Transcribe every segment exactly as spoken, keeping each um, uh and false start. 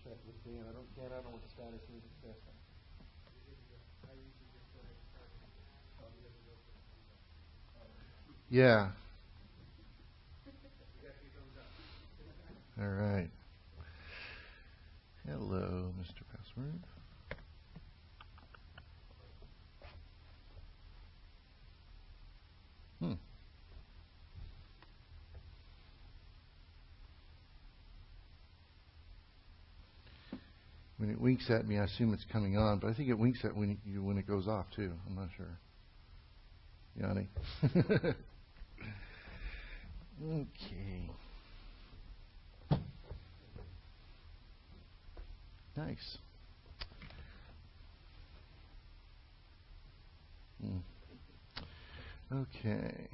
check with Dan. I don't, Dan, I don't know what the status is of this. Yeah. All right. Hello, Mister Password. Hmm. When it winks at me, I assume it's coming on, but I think it winks at when you when it goes off too. I'm not sure. Yanni. Okay. Nice. Hmm. Okay.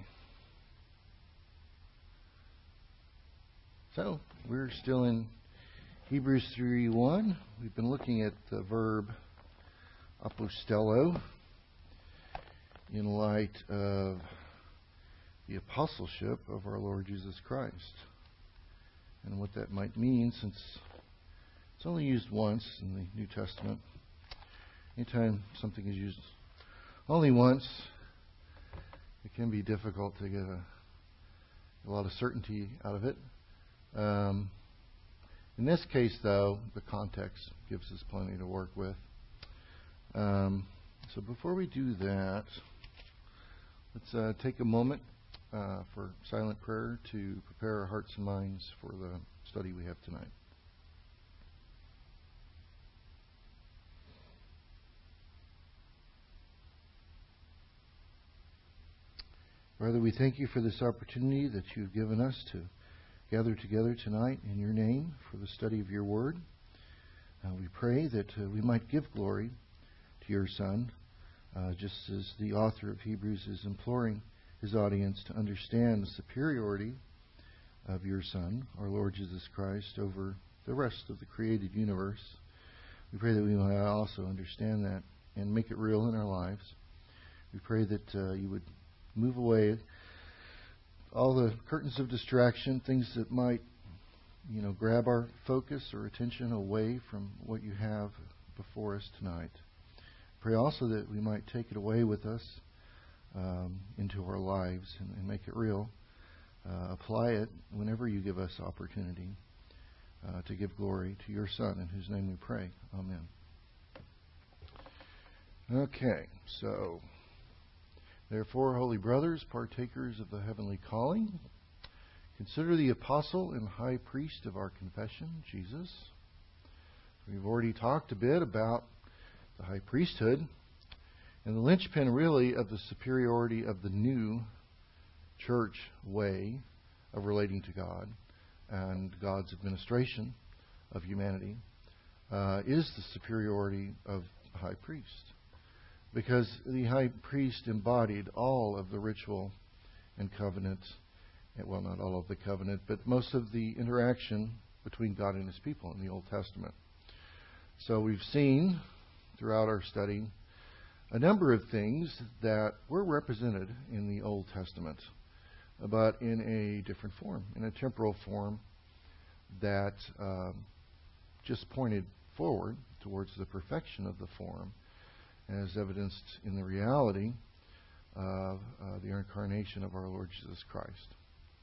So we're still in Hebrews three one. We've been looking at the verb apostello in light of the apostleship of our Lord Jesus Christ and what that might mean, since it's only used once in the New Testament. Anytime something is used only once, it can be difficult to get a, a lot of certainty out of it. Um, in this case, though, the context gives us plenty to work with. Um, so before we do that, let's uh, take a moment uh, for silent prayer to prepare our hearts and minds for the study we have tonight. Father, we thank you for this opportunity that you've given us to gather together tonight in your name for the study of your word. Uh, we pray that uh, we might give glory to your Son, uh, just as the author of Hebrews is imploring his audience to understand the superiority of your Son, our Lord Jesus Christ, over the rest of the created universe. We pray that we might also understand that and make it real in our lives. We pray that uh, you would move away all the curtains of distraction, things that might, you know, grab our focus or attention away from what you have before us tonight. Pray also that we might take it away with us um, into our lives and, and make it real. Uh, apply it whenever you give us opportunity uh, to give glory to your Son, in whose name we pray. Amen. Okay, so therefore, holy brothers, partakers of the heavenly calling, consider the apostle and high priest of our confession, Jesus. We've already talked a bit about the high priesthood and the linchpin, really, of the superiority of the new church way of relating to God and God's administration of humanity uh, is the superiority of the high priest. Because the high priest embodied all of the ritual and covenant, well, not all of the covenant, but most of the interaction between God and his people in the Old Testament. So we've seen throughout our study a number of things that were represented in the Old Testament, but in a different form, in a temporal form that um, just pointed forward towards the perfection of the form, as evidenced in the reality of uh, the incarnation of our Lord Jesus Christ.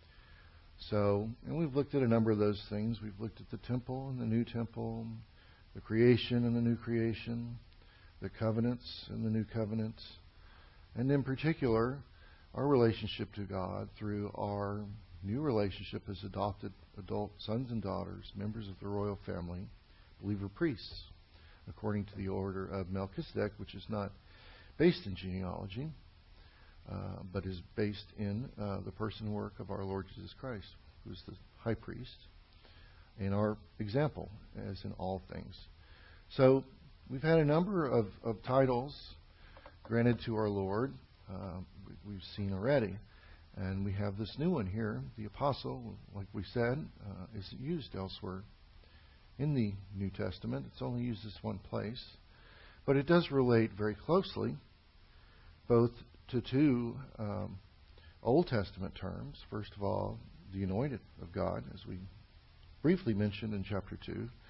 So, and we've looked at a number of those things. We've looked at the temple and the new temple, the creation and the new creation, the covenants and the new covenants, and in particular, our relationship to God through our new relationship as adopted adult sons and daughters, members of the royal family, believer priests, according to the order of Melchizedek, which is not based in genealogy, uh, but is based in uh, the person and work of our Lord Jesus Christ, who is the high priest, and our example, as in all things. So we've had a number of, of titles granted to our Lord, uh, we've seen already. And we have this new one here, the apostle, like we said, uh, is used elsewhere in the New Testament. It's only used this one place. But it does relate very closely both to two um, Old Testament terms. First of all, the anointed of God, as we briefly mentioned in chapter two.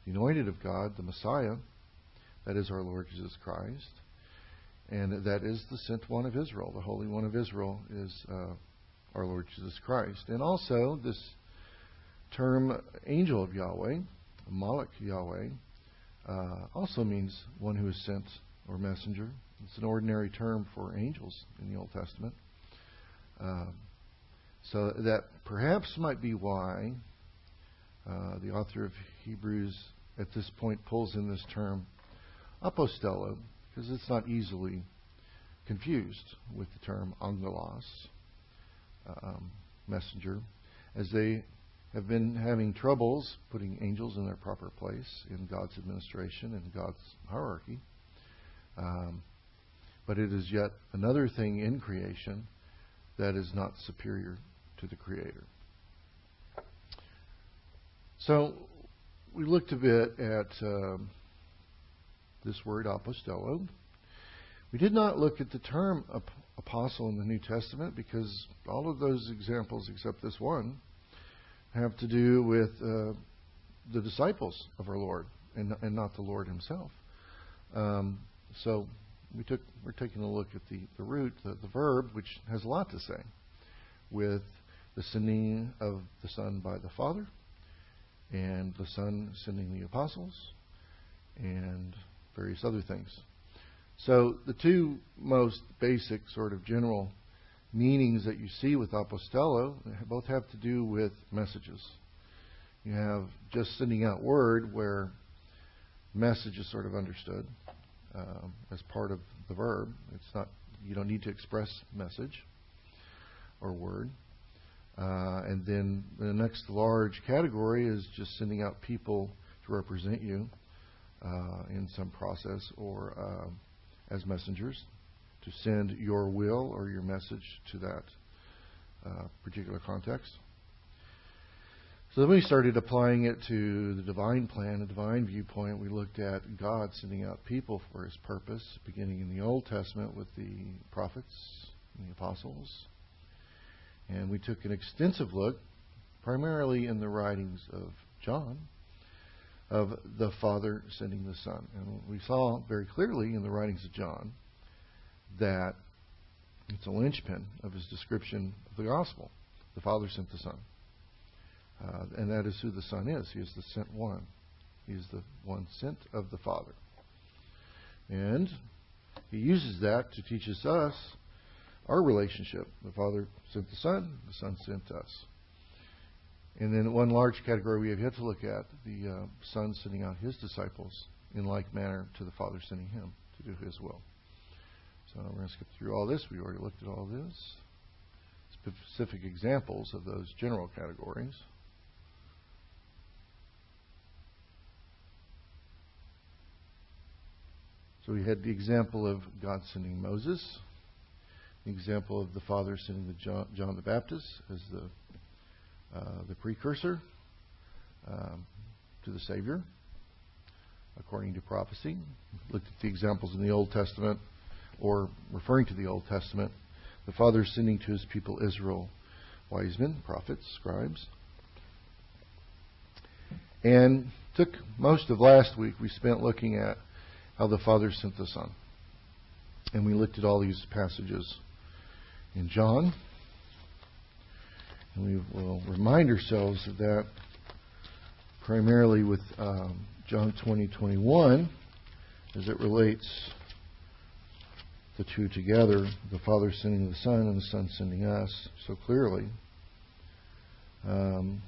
the anointed of God, the Messiah, that is our Lord Jesus Christ, and that is the sent one of Israel. The Holy One of Israel is uh, our Lord Jesus Christ. And also this term angel of Yahweh, Malach Yahweh, uh, also means one who is sent or messenger. It's an ordinary term for angels in the Old Testament. Uh, so that perhaps might be why uh, the author of Hebrews at this point pulls in this term apostello, because it's not easily confused with the term angelos, um, messenger, as they have been having troubles putting angels in their proper place in God's administration and God's hierarchy. Um, but it is yet another thing in creation that is not superior to the Creator. So we looked a bit at um, this word apostello. We did not look at the term ap- apostle in the New Testament because all of those examples, except this one, have to do with uh, the disciples of our Lord and, and not the Lord Himself. Um, so we took we're taking a look at the, the root, the, the verb, which has a lot to say with the sending of the Son by the Father, and the Son sending the apostles, and various other things. So the two most basic sort of general meanings that you see with apostello both have to do with messages. You have just sending out word, where message is sort of understood um, as part of the verb. It's not, you don't need to express message or word. Uh, and then the next large category is just sending out people to represent you uh, in some process or uh, as messengers to send your will or your message to that uh, particular context. So then we started applying it to the divine plan, the divine viewpoint. We looked at God sending out people for His purpose, beginning in the Old Testament with the prophets and the apostles. And we took an extensive look, primarily in the writings of John, of the Father sending the Son. And we saw very clearly in the writings of John that it's a linchpin of his description of the gospel. The Father sent the Son. Uh, and that is who the Son is. He is the sent one. He is the one sent of the Father. And he uses that to teach us our relationship. The Father sent the Son, the Son sent us. And then one large category we have yet to look at, the uh, Son sending out His disciples in like manner to the Father sending Him to do His will. So we're going to skip through all this. We already looked at all this. Specific examples of those general categories. So we had the example of God sending Moses, the example of the Father sending the John, John the Baptist as the uh, the precursor um, to the Savior, according to prophecy. Looked at the examples in the Old Testament, or referring to the Old Testament, the Father sending to His people Israel wise men, prophets, scribes. And took most of last week, we spent looking at how the Father sent the Son. And we looked at all these passages in John. And we will remind ourselves of that primarily with um, John twenty, twenty-one, as it relates the two together, the Father sending the Son and the Son sending us so clearly. Um,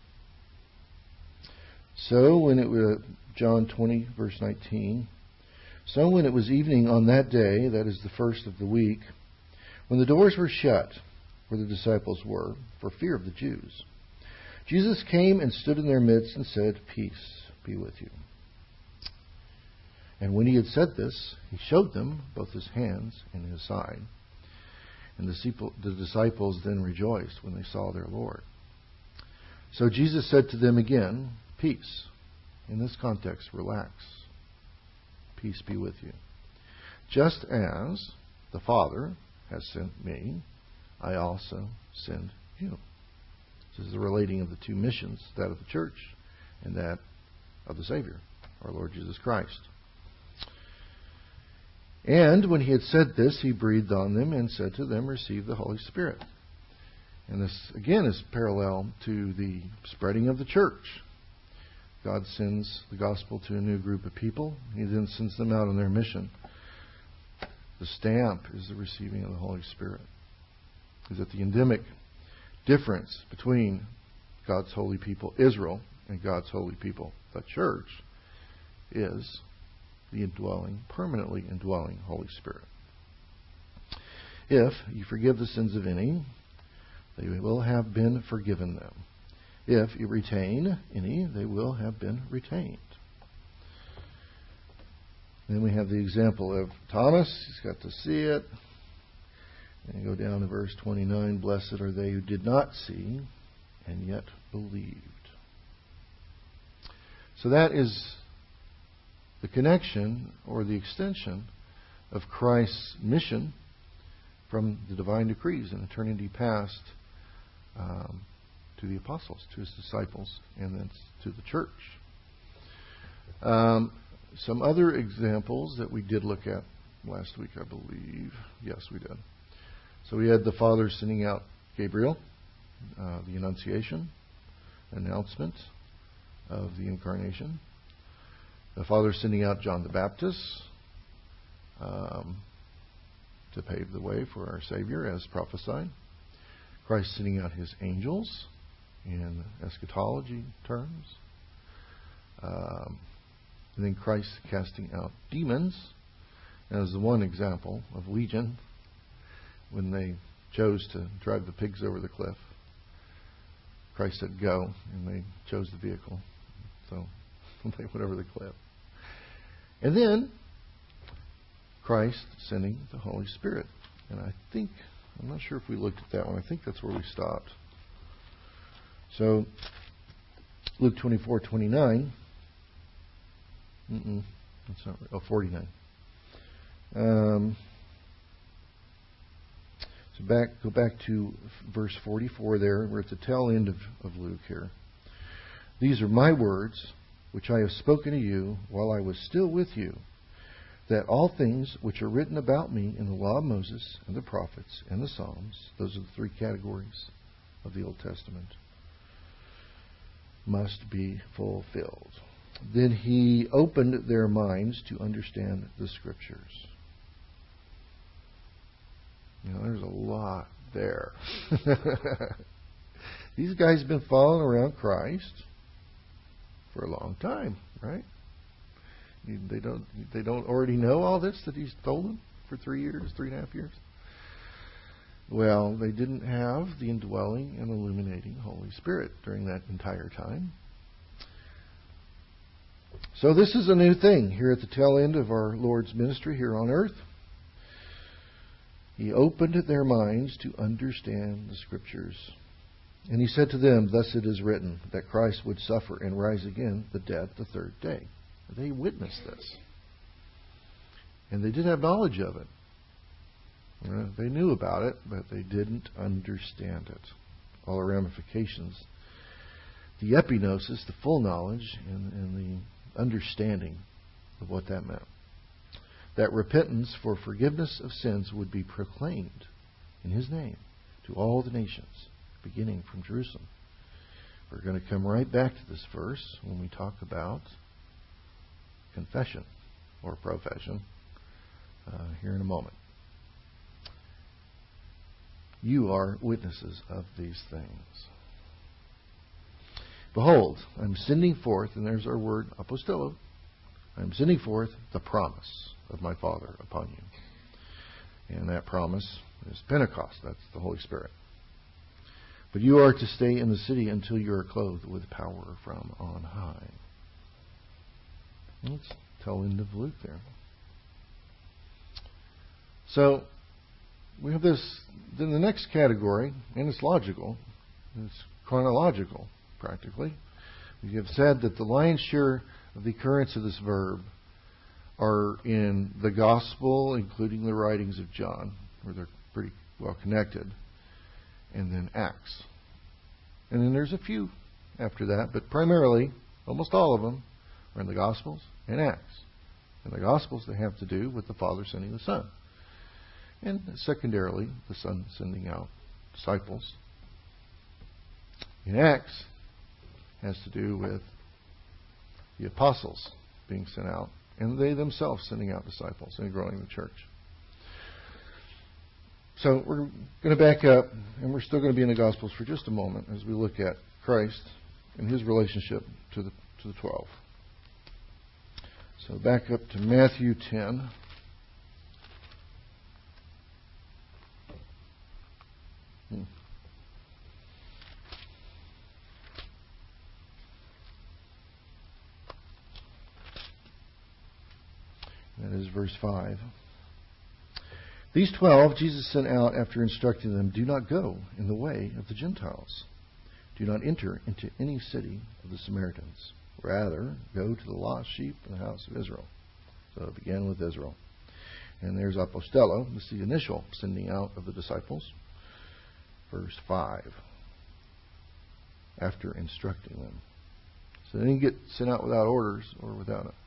so when it was John twenty, verse nineteen, so when it was evening on that day, that is the first of the week, when the doors were shut where the disciples were, for fear of the Jews, Jesus came and stood in their midst and said, "Peace be with you." And when He had said this, He showed them both His hands and His side. And the disciples then rejoiced when they saw their Lord. So Jesus said to them again, "Peace." In this context, relax. Peace be with you. Just as the Father has sent me, I also send you. This is the relating of the two missions, that of the church and that of the Savior, our Lord Jesus Christ. And when he had said this, he breathed on them and said to them, receive the Holy Spirit. And this, again, is parallel to the spreading of the church. God sends the gospel to a new group of people. He then sends them out on their mission. The stamp is the receiving of the Holy Spirit. Is that the endemic difference between God's holy people, Israel, and God's holy people, the church, is the indwelling, permanently indwelling Holy Spirit. If you forgive the sins of any, they will have been forgiven them. If you retain any, they will have been retained. Then we have the example of Thomas. He's got to see it. And you go down to verse twenty-nine. Blessed are they who did not see and yet believed. So that is the connection or the extension of Christ's mission from the divine decrees in eternity past um, to the apostles, to his disciples, and then to the church. Um, some other examples that we did look at last week, I believe. Yes, we did. So we had the Father sending out Gabriel, uh, the Annunciation, announcement of the Incarnation. The Father sending out John the Baptist um, to pave the way for our Savior as prophesied. Christ sending out his angels in eschatology terms. Um, and then Christ casting out demons as the one example of Legion when they chose to drive the pigs over the cliff. Christ said go, and they chose the vehicle. So they went over the cliff. And then Christ sending the Holy Spirit. And I think, I'm not sure if we looked at that one. I think that's where we stopped. So Luke twenty-four twenty-nine. Mm-mm, that's not right. Oh, forty-nine. Um, so back, go back to verse forty-four there. We're at the tail end of, of Luke here. These are my words, which I have spoken to you while I was still with you, that all things which are written about me in the law of Moses and the prophets and the Psalms, those are the three categories of the Old Testament, must be fulfilled. Then he opened their minds to understand the Scriptures. You know, there's a lot there. These guys have been following around Christ for a long time, right? They don't they don't already know all this that he's told them for three years, three and a half years? Well, they didn't have the indwelling and illuminating Holy Spirit during that entire time. So this is a new thing here at the tail end of our Lord's ministry here on earth. He opened their minds to understand the Scriptures. And he said to them, thus it is written, that Christ would suffer and rise again the dead the third day. They witnessed this. And they did have knowledge of it. They knew about it, but they didn't understand it. All the ramifications. The epignosis, the full knowledge, and, and the understanding of what that meant. That repentance for forgiveness of sins would be proclaimed in His name to all the nations, beginning from Jerusalem. We're going to come right back to this verse when we talk about confession or profession uh, here in a moment. You are witnesses of these things. Behold, I'm sending forth, and there's our word, apostello, I'm sending forth the promise of my Father upon you. And that promise is Pentecost. That's the Holy Spirit. But you are to stay in the city until you are clothed with power from on high. Let's tell end of Luke there. So, we have this, then the next category, and it's logical, it's chronological, practically. We have said that the lion's share of the occurrence of this verb are in the Gospel, including the writings of John, where they're pretty well connected, and then Acts. And then there's a few after that, but primarily, almost all of them, Or in the Gospels and Acts. In the Gospels, they have to do with the Father sending the Son. And secondarily, the Son sending out disciples. In Acts, it has to do with the apostles being sent out, and they themselves sending out disciples and growing the church. So we're going to back up, and we're still going to be in the Gospels for just a moment as we look at Christ and His relationship to the to the twelve. So back up to Matthew ten. Hmm. That is verse five. These twelve Jesus sent out after instructing them, "Do not go in the way of the Gentiles. Do not enter into any city of the Samaritans. Rather, go to the lost sheep in the house of Israel." So it began with Israel. And there's apostello. This is the initial sending out of the disciples. Verse five. After instructing them. So they didn't get sent out without orders or without a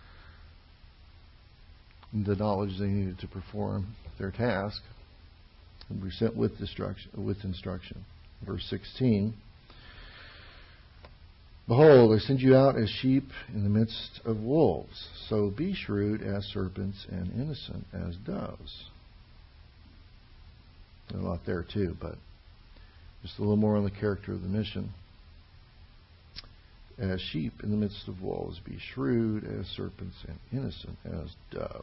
the knowledge they needed to perform their task, and were sent with instruction. With instruction. Verse sixteen. "Behold, I send you out as sheep in the midst of wolves. So be shrewd as serpents and innocent as doves." There's a lot there too, but just a little more on the character of the mission. "As sheep in the midst of wolves, be shrewd as serpents and innocent as doves."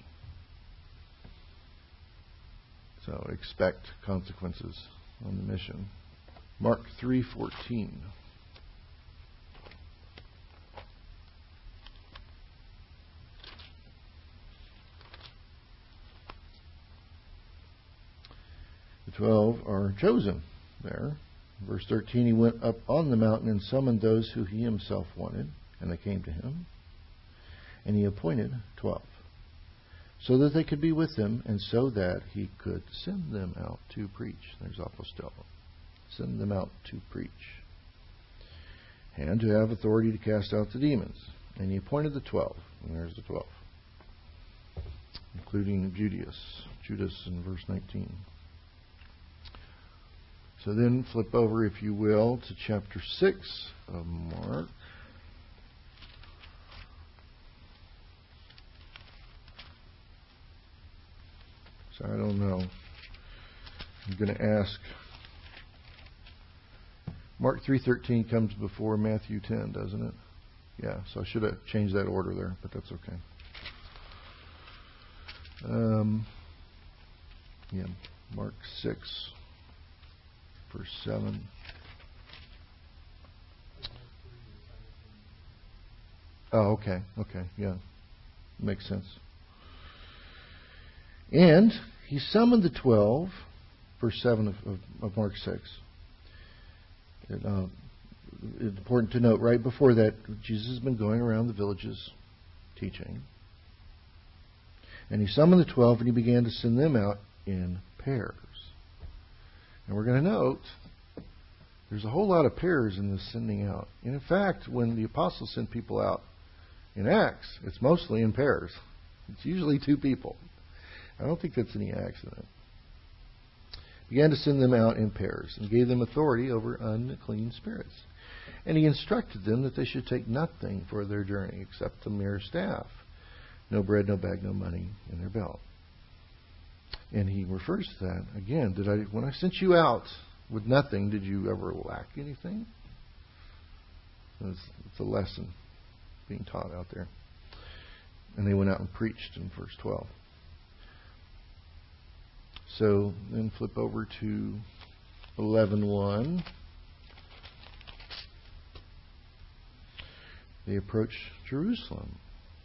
So expect consequences on the mission. Mark three fourteen. The twelve are chosen there. Verse thirteen, "He went up on the mountain and summoned those who he himself wanted, and they came to him. And he appointed twelve, so that they could be with him, and so that he could send them out to preach." There's apostello. Send them out to preach. And to have authority to cast out the demons. And he appointed the twelve. And there's the twelve. Including Judas. Judas in verse nineteen. So then flip over, if you will, to chapter six of Mark. So I don't know. I'm going to ask. Mark three thirteen comes before Matthew ten, doesn't it? Yeah, so I should have changed that order there, but that's okay. Um, yeah, Mark six. Verse seven. Oh, okay. Okay. Yeah. Makes sense. "And he summoned the twelve," verse seven of, of, of Mark six. It, uh, it's important to note right before that, Jesus has been going around the villages teaching. "And he summoned the twelve, and he began to send them out in pairs." And we're going to note there's a whole lot of pairs in this sending out. And in fact, when the apostles send people out in Acts, it's mostly in pairs. It's usually two people. I don't think that's any accident. "Began to send them out in pairs, and gave them authority over unclean spirits. And he instructed them that they should take nothing for their journey except the mere staff. No bread, no bag, no money in their belt." And he refers to that again. Did I, when I sent you out with nothing, did you ever lack anything? It's, it's a lesson being taught out there. "And they went out and preached" in verse twelve. So then flip over to eleven one. They approached Jerusalem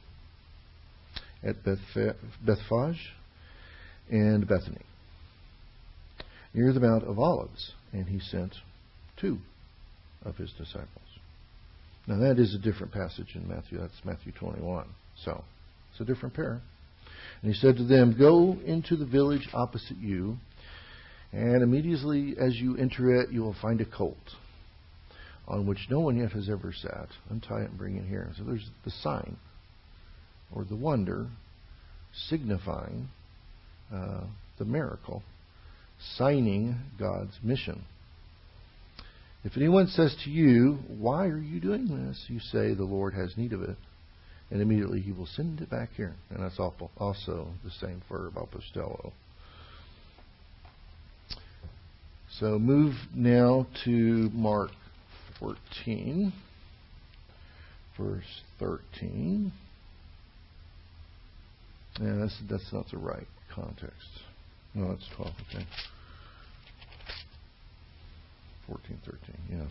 at Beth- Bethphage and Bethany, near the Mount of Olives, and he sent two of his disciples. Now that is a different passage in Matthew. That's Matthew twenty-one. So it's a different pair. "And he said to them, Go into the village opposite you, and immediately as you enter it, you will find a colt, on which no one yet has ever sat. Untie it and bring it here. So there's the sign, or the wonder, signifying uh, the miracle, signing God's mission. If anyone says to you, "Why are you doing this?" you say, "The Lord has need of it," and immediately He will send it back here. And that's also the same verb, apostello. So move now to Mark fourteen, verse thirteen. Yeah, that's, that's not the right context. No, that's twelve, okay. fourteen, thirteen, yes.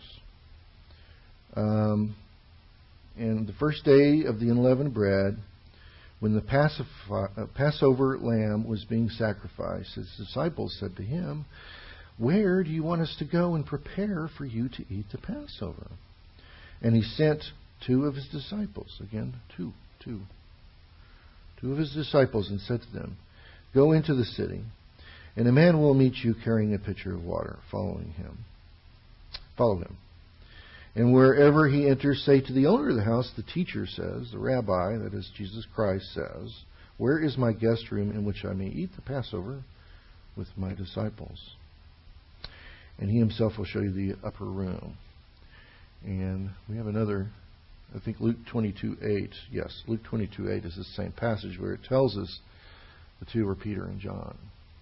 Um, and the first day of the unleavened bread, when the Pacifi- uh, Passover lamb was being sacrificed, His disciples said to Him, "Where do you want us to go and prepare for you to eat the Passover?" And He sent two of His disciples, again, two, two, two of His disciples, and said to them, "Go into the city, and a man will meet you carrying a pitcher of water. Following him, follow him. And wherever he enters, say to the owner of the house, the teacher says, the rabbi, that is Jesus Christ, says, where is my guest room in which I may eat the Passover with my disciples?" And He Himself will show you the upper room. And we have another, I think Luke twenty-two eight. Yes, Luke twenty-two eight is the same passage where it tells us the two were Peter and John.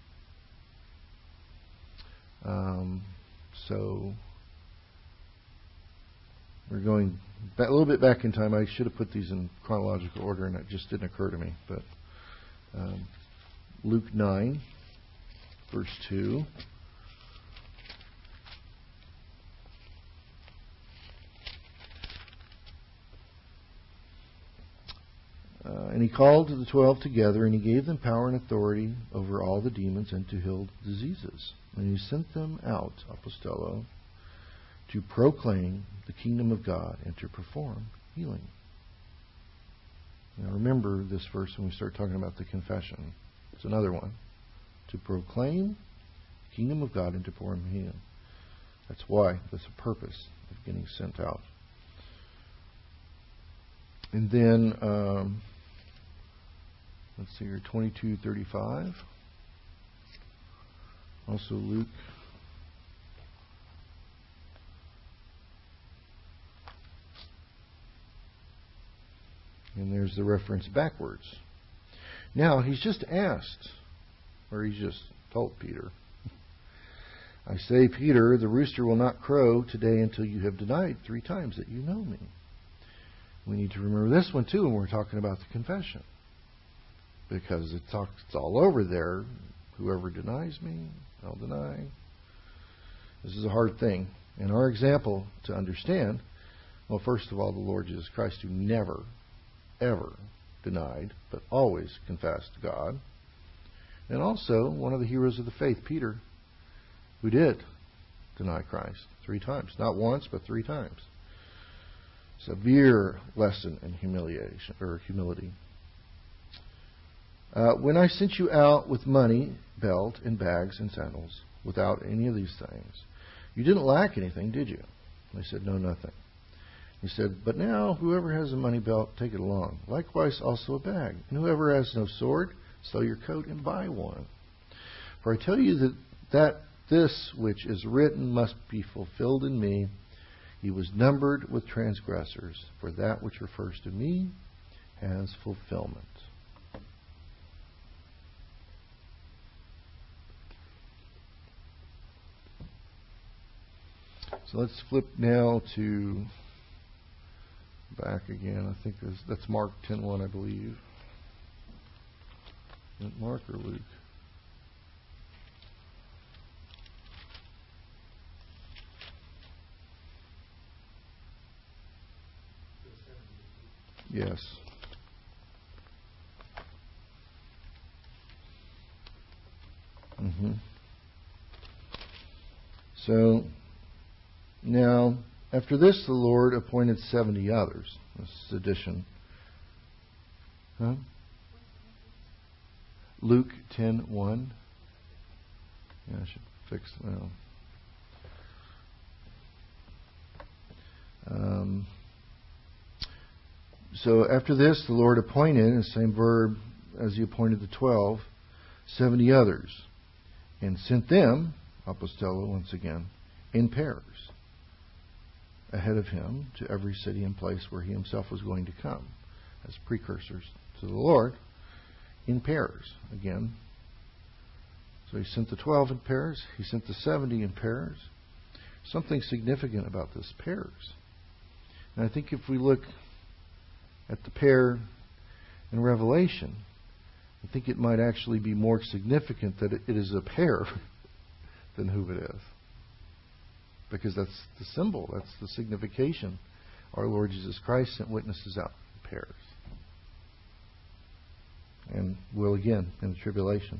Um, so we're going back, a little bit back in time. I should have put these in chronological order, and it just didn't occur to me. But um, Luke nine, verse two. Uh, and He called the twelve together, and He gave them power and authority over all the demons and to heal diseases. And He sent them out, apostello, to proclaim the kingdom of God and to perform healing. Now remember this verse when we start talking about the confession. It's another one. To proclaim the kingdom of God and to perform healing. That's why. That's the purpose of getting sent out. And then, um, let's see here, twenty-two thirty-five. Also Luke. And there's the reference backwards. Now, He's just asked, or He's just told Peter, "I say, Peter, the rooster will not crow today until you have denied three times that you know me." We need to remember this one too when we're talking about the confession, because it talks, it's all over there. Whoever denies me, I'll deny. This is a hard thing. And our example to understand, well, first of all, the Lord Jesus Christ, who never, ever denied, but always confessed God. And also one of the heroes of the faith, Peter, who did deny Christ three times. Not once, but three times. Severe lesson in humiliation or humility. Uh, when I sent you out with money, belt, and bags and sandals, without any of these things, you didn't lack anything, did you? They said, "No, nothing." He said, "But now whoever has a money belt, take it along. Likewise also a bag. And whoever has no sword, sell your coat and buy one. For I tell you that, that this which is written must be fulfilled in me. He was numbered with transgressors, for that which refers to me has fulfillment." So let's flip now to back again. I think that's, that's Mark ten one, I believe. Is it Mark or Luke? Yes. Mm-hmm. So, now, after this, the Lord appointed seventy others. This is addition. Huh? Luke ten one. Yeah, I should fix that. Um, so after this, the Lord appointed, the same verb as He appointed the twelve, seventy others, and sent them, apostello once again, in pairs, ahead of Him to every city and place where He Himself was going to come, as precursors to the Lord, in pairs again. So He sent the twelve in pairs. He sent the seventy in pairs. Something significant about this, pairs. And I think if we look at the pair in Revelation, I think it might actually be more significant that it is a pair than who it is. Because that's the symbol, that's the signification. Our Lord Jesus Christ sent witnesses out in pairs. And will again in the tribulation.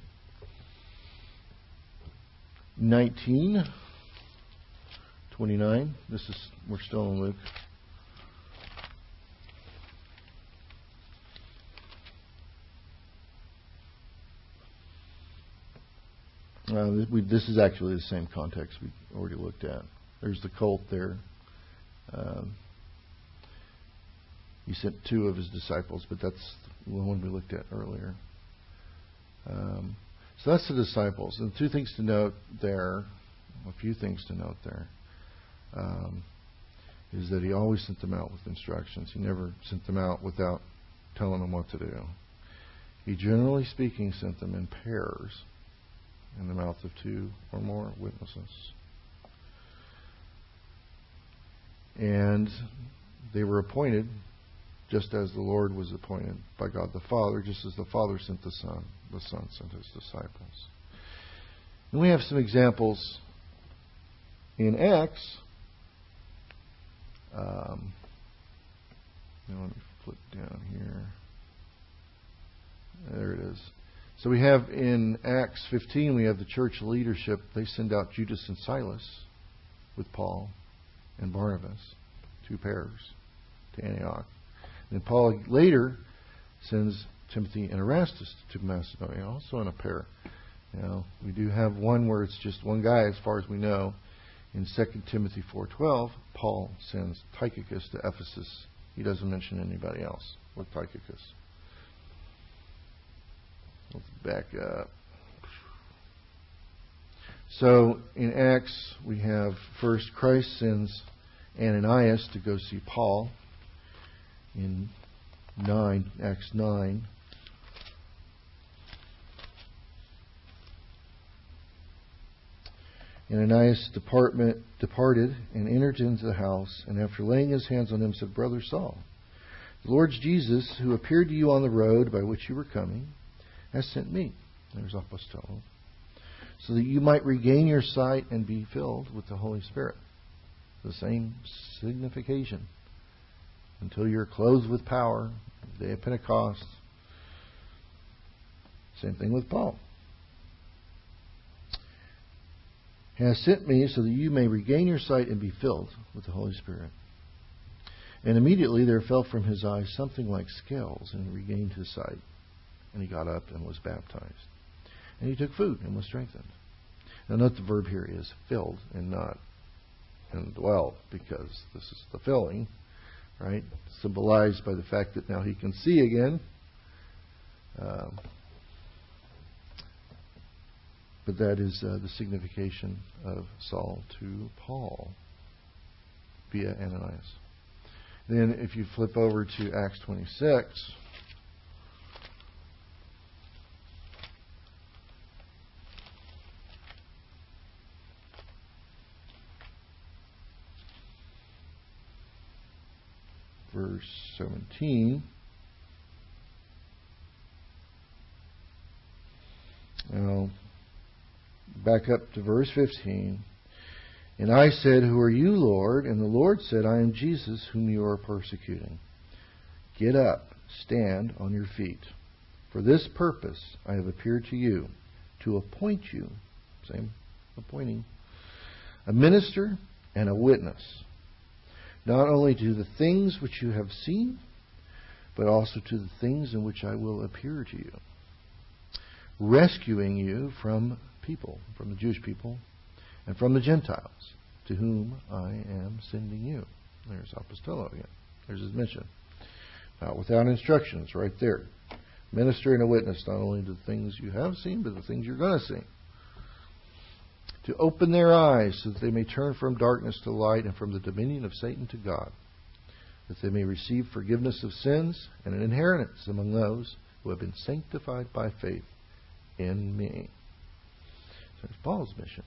nineteen twenty-nine. This is, we're still in Luke. Uh, we, this is actually the same context we already looked at. There's the colt there. Um, he sent two of His disciples, but that's the one we looked at earlier. Um, so that's the disciples. And two things to note there, a few things to note there, um, is that He always sent them out with instructions. He never sent them out without telling them what to do. He, generally speaking, sent them in pairs, in the mouth of two or more witnesses. And they were appointed just as the Lord was appointed by God the Father, just as the Father sent the Son, the Son sent His disciples. And we have some examples in Acts. Um, now let me flip down here. There it is. So we have in Acts fifteen, we have the church leadership. They send out Judas and Silas with Paul and Barnabas, two pairs, to Antioch. And Paul later sends Timothy and Erastus to Macedonia, also in a pair. Now, we do have one where it's just one guy, as far as we know. In Second Timothy four twelve, Paul sends Tychicus to Ephesus. He doesn't mention anybody else with Tychicus. Let's back up. So in Acts, we have first Christ sends Ananias to go see Paul. In nine, Acts nine. Ananias department, departed and entered into the house, and after laying his hands on him said, Brother Saul, the Lord Jesus, who appeared to you on the road by which you were coming, has sent me. There's apostello. So that you might regain your sight and be filled with the Holy Spirit. The same signification. Until you're clothed with power, the day of Pentecost. Same thing with Paul. Has sent me so that you may regain your sight and be filled with the Holy Spirit. And immediately there fell from his eyes something like scales, and he regained his sight. And he got up and was baptized. And he took food and was strengthened. Now note the verb here is filled and not indwelled, because this is the filling, right? Symbolized by the fact that now he can see again. Um, but that is uh, the signification of Saul to Paul via Ananias. Then if you flip over to Acts twenty-six, verse seventeen. Now, back up to verse fifteen. And I said, Who are you, Lord? And the Lord said, I am Jesus, whom you are persecuting. Get up, stand on your feet. For this purpose I have appeared to you, to appoint you, same appointing, a minister and a witness, not only to the things which you have seen, but also to the things in which I will appear to you, rescuing you from people, from the Jewish people, and from the Gentiles, to whom I am sending you. There's apostello again. There's his mission. Not without instructions, right there. Minister and a witness, not only to the things you have seen, but the things you're going to see. To open their eyes so that they may turn from darkness to light and from the dominion of Satan to God, that they may receive forgiveness of sins and an inheritance among those who have been sanctified by faith in me. So that's Paul's mission.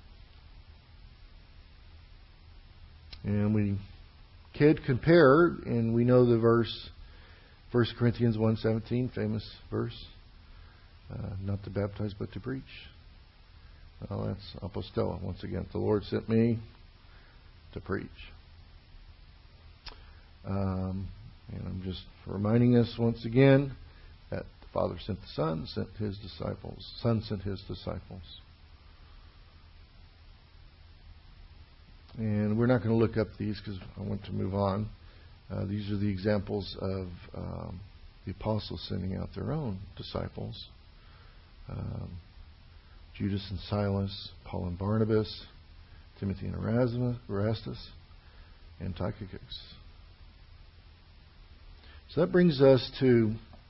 And we could compare, and we know the verse, First Corinthians one seventeen, famous verse, uh, not to baptize but to preach. Well, that's apostello. Once again, the Lord sent me to preach. Um, and I'm just reminding us once again that the Father sent the Son, sent His disciples. Son sent His disciples. And we're not going to look up these because I want to move on. Uh, these are the examples of um, the apostles sending out their own disciples. Um, Judas and Silas, Paul and Barnabas, Timothy and Erastus, and Tychicus. So that brings us to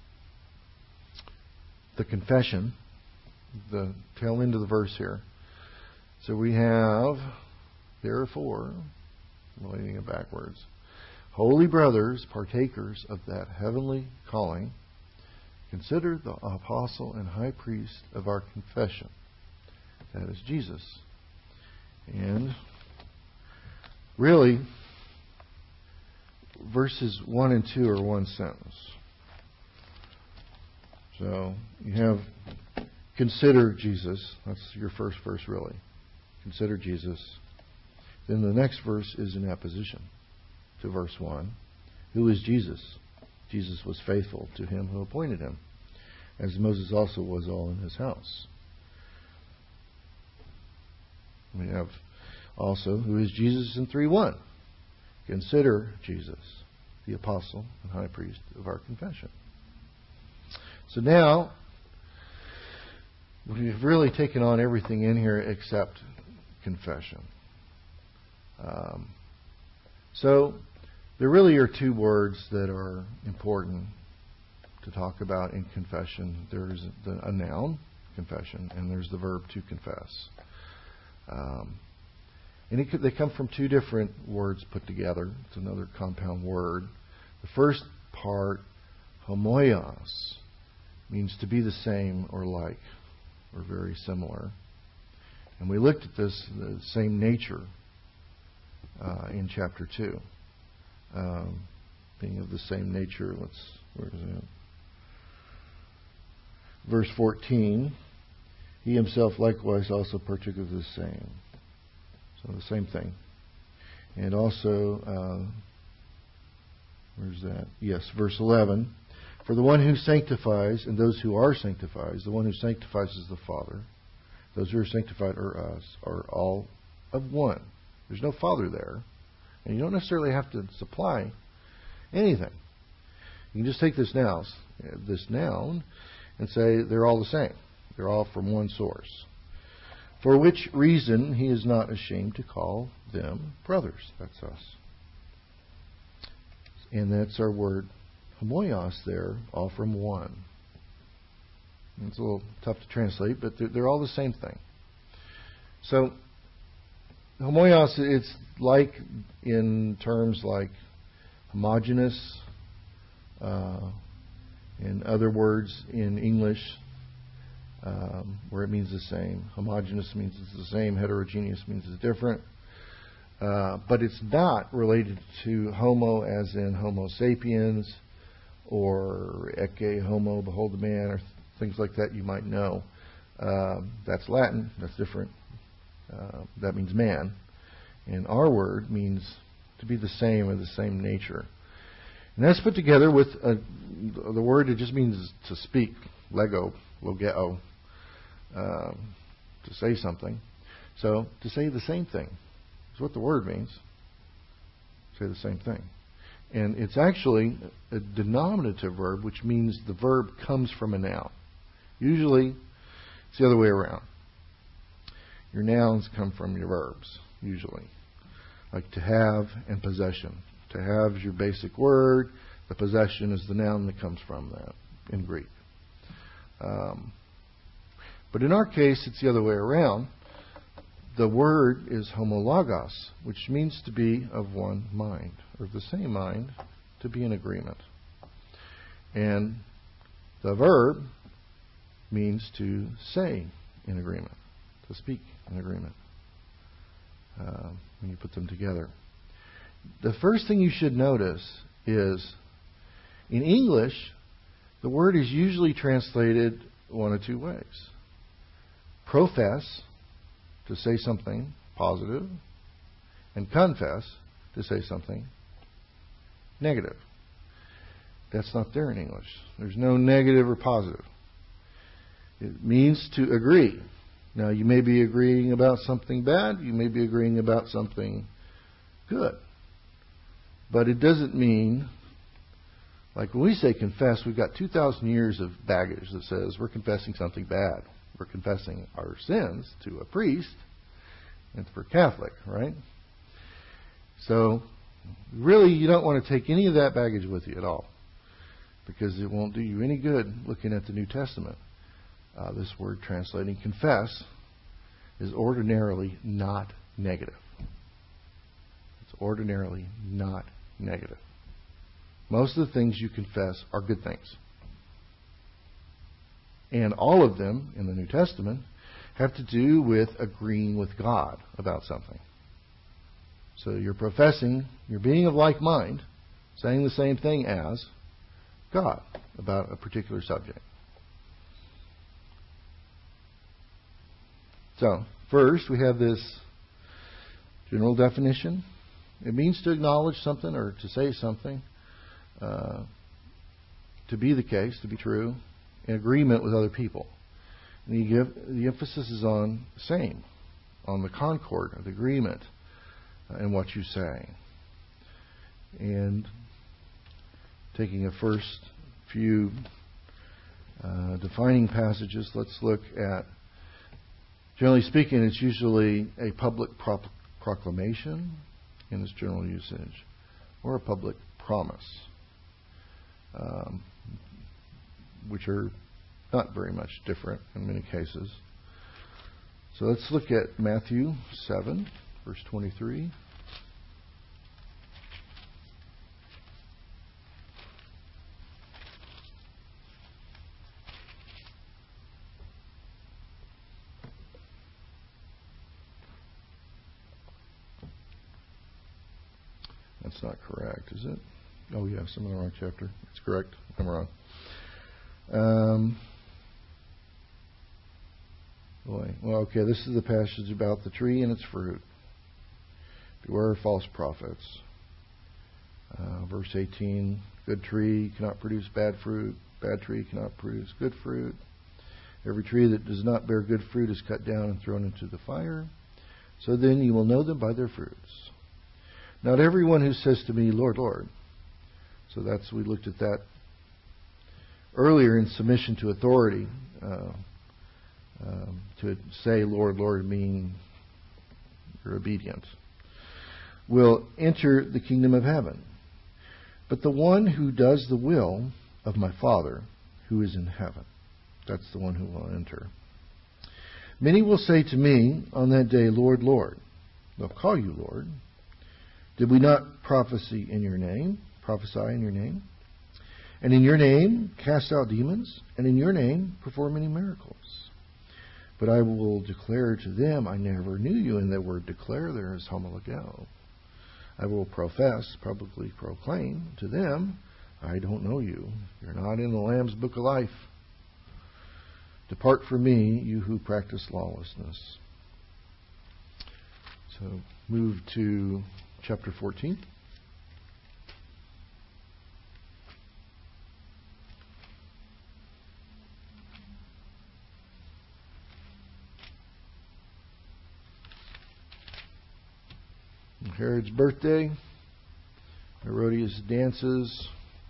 the confession, the tail end of the verse here. So we have, therefore, relating it backwards, holy brothers, partakers of that heavenly calling, consider the apostle and high priest of our confession. That is Jesus. And really, verses one and two are one sentence. So you have consider Jesus. That's your first verse, really. Consider Jesus. Then the next verse is an apposition to verse one. Who is Jesus? Jesus was faithful to Him who appointed Him, as Moses also was all in his house. We have also, who is Jesus in three one? Consider Jesus, the apostle and high priest of our confession. So now, we've really taken on everything in here except confession. Um, so, there really are two words that are important to talk about in confession. There's the, a noun, confession, and there's the verb to confess. Um, and it could, they come from two different words put together. It's another compound word. The first part, homoios, means to be the same or like, or very similar. And we looked at this, the same nature, uh, in chapter two. Um, being of the same nature, let's, where is it? Verse fourteen, He Himself likewise also partook of the same. So the same thing. And also, uh, where's that? Yes, verse eleven. For the one who sanctifies and those who are sanctified, the one who sanctifies is the Father. Those who are sanctified are us, are all of one. There's no Father there. And you don't necessarily have to supply anything. You can just take this noun, this noun and say they're all the same. They're all from one source. For which reason He is not ashamed to call them brothers. That's us. And that's our word homoios there, all from one. It's a little tough to translate, but they're, they're all the same thing. So, homoios, it's like in terms like homogeneous, uh, in other words in English, um, where it means the same. Homogeneous means it's the same. Heterogeneous means it's different. Uh, but it's not related to homo as in homo sapiens or ecce homo, behold the man, or things like that you might know. Uh, that's Latin. That's different. Uh, that means man. And our word means to be the same or the same nature. And that's put together with a, the word, it just means to speak, lego, logeo, uh, to say something. So, to say the same thing is what the word means. Say the same thing. And it's actually a denominative verb, which means the verb comes from a noun. Usually, it's the other way around. Your nouns come from your verbs, usually. Like to have and possession. To have is your basic word. The possession is the noun that comes from that in Greek. Um, but in our case, it's the other way around. The word is homologos, which means to be of one mind, or of the same mind, to be in agreement. And the verb means to say in agreement, to speak in agreement, uh, when you put them together. The first thing you should notice is, in English, the word is usually translated one of two ways. Profess, to say something positive, and confess, to say something negative. That's not there in English. There's no negative or positive. It means to agree. Now, you may be agreeing about something bad. You may be agreeing about something good. But it doesn't mean, like when we say confess, we've got two thousand years of baggage that says we're confessing something bad. We're confessing our sins to a priest, and for Catholic, right? So, really, you don't want to take any of that baggage with you at all, because it won't do you any good looking at the New Testament. Uh, this word translating confess is ordinarily not negative. It's ordinarily not negative. Most of the things you confess are good things. And all of them in the New Testament have to do with agreeing with God about something. So you're professing, you're being of like mind, saying the same thing as God about a particular subject. So, first we have this general definition. It means to acknowledge something or to say something, uh, to be the case, to be true, in agreement with other people. And you give, the emphasis is on same, on the concord, or the agreement uh, in what you say. And taking a first few uh, defining passages, let's look at, generally speaking, it's usually a public pro- proclamation in its general usage, or a public promise, um, which are not very much different in many cases. So let's look at Matthew seven, verse twenty-three. That's not correct, is it? Oh, yes, I'm in the wrong chapter. It's correct. I'm wrong. Um, boy. Well, okay, this is the passage about the tree and its fruit. Beware of false prophets. Uh, verse eighteen, good tree cannot produce bad fruit. Bad tree cannot produce good fruit. Every tree that does not bear good fruit is cut down and thrown into the fire. So then you will know them by their fruits. Not everyone who says to me, Lord, Lord. So that's, we looked at that earlier in submission to authority. Uh, um, to say, Lord, Lord, mean you're obedient. Will enter the kingdom of heaven. But the one who does the will of my Father who is in heaven, that's the one who will enter. Many will say to me on that day, Lord, Lord. They'll call you Lord. Did we not prophesy in your name, prophesy in your name? And in your name cast out demons, and in your name perform many miracles. But I will declare to them, I never knew you. And that word declare there is homologeo. I will profess, publicly proclaim to them, I don't know you. You're not in the Lamb's book of life. Depart from me, you who practice lawlessness. So move to chapter fourteen. Herod's birthday. Herodias dances.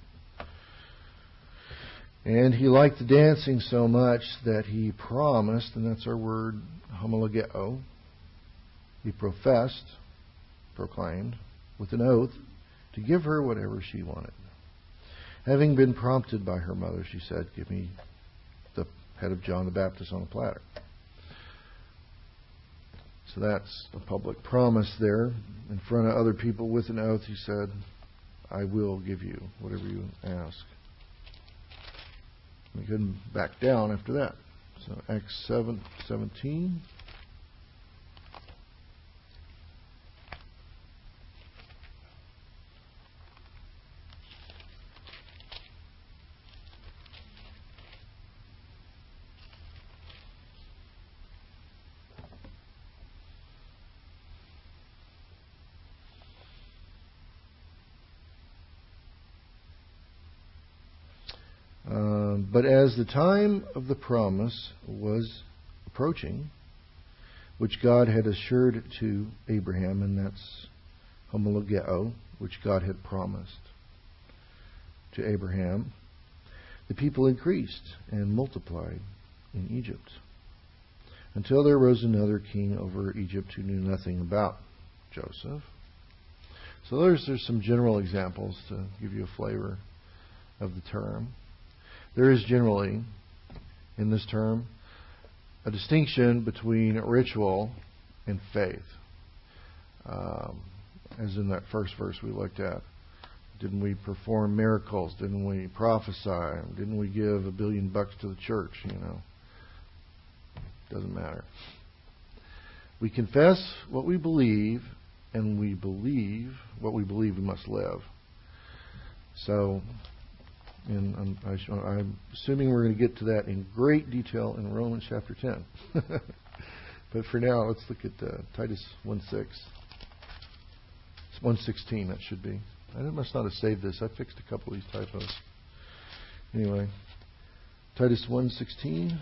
And he liked the dancing so much that he promised, and that's our word, homologeo. He professed, proclaimed, with an oath, to give her whatever she wanted. Having been prompted by her mother, she said, "Give me the head of John the Baptist on a platter." So that's a public promise there. In front of other people with an oath, he said, "I will give you whatever you ask." We couldn't back down after that. So Acts seven seventeen. Um, but as the time of the promise was approaching, which God had assured to Abraham, and that's homologeo, which God had promised to Abraham, the people increased and multiplied in Egypt, until there rose another king over Egypt who knew nothing about Joseph. So there's, there's some general examples to give you a flavor of the term. There is generally, in this term, a distinction between ritual and faith. Um, as in that first verse we looked at. Didn't we perform miracles? Didn't we prophesy? Didn't we give a billion bucks to the church? You know, doesn't matter. We confess what we believe, and we believe what we believe we must live. So, and I'm, I, I'm assuming we're going to get to that in great detail in Romans chapter ten. But for now, let's look at uh, Titus one six. It's one sixteen, that should be. I must not have saved this. I fixed a couple of these typos. Anyway, Titus one sixteen.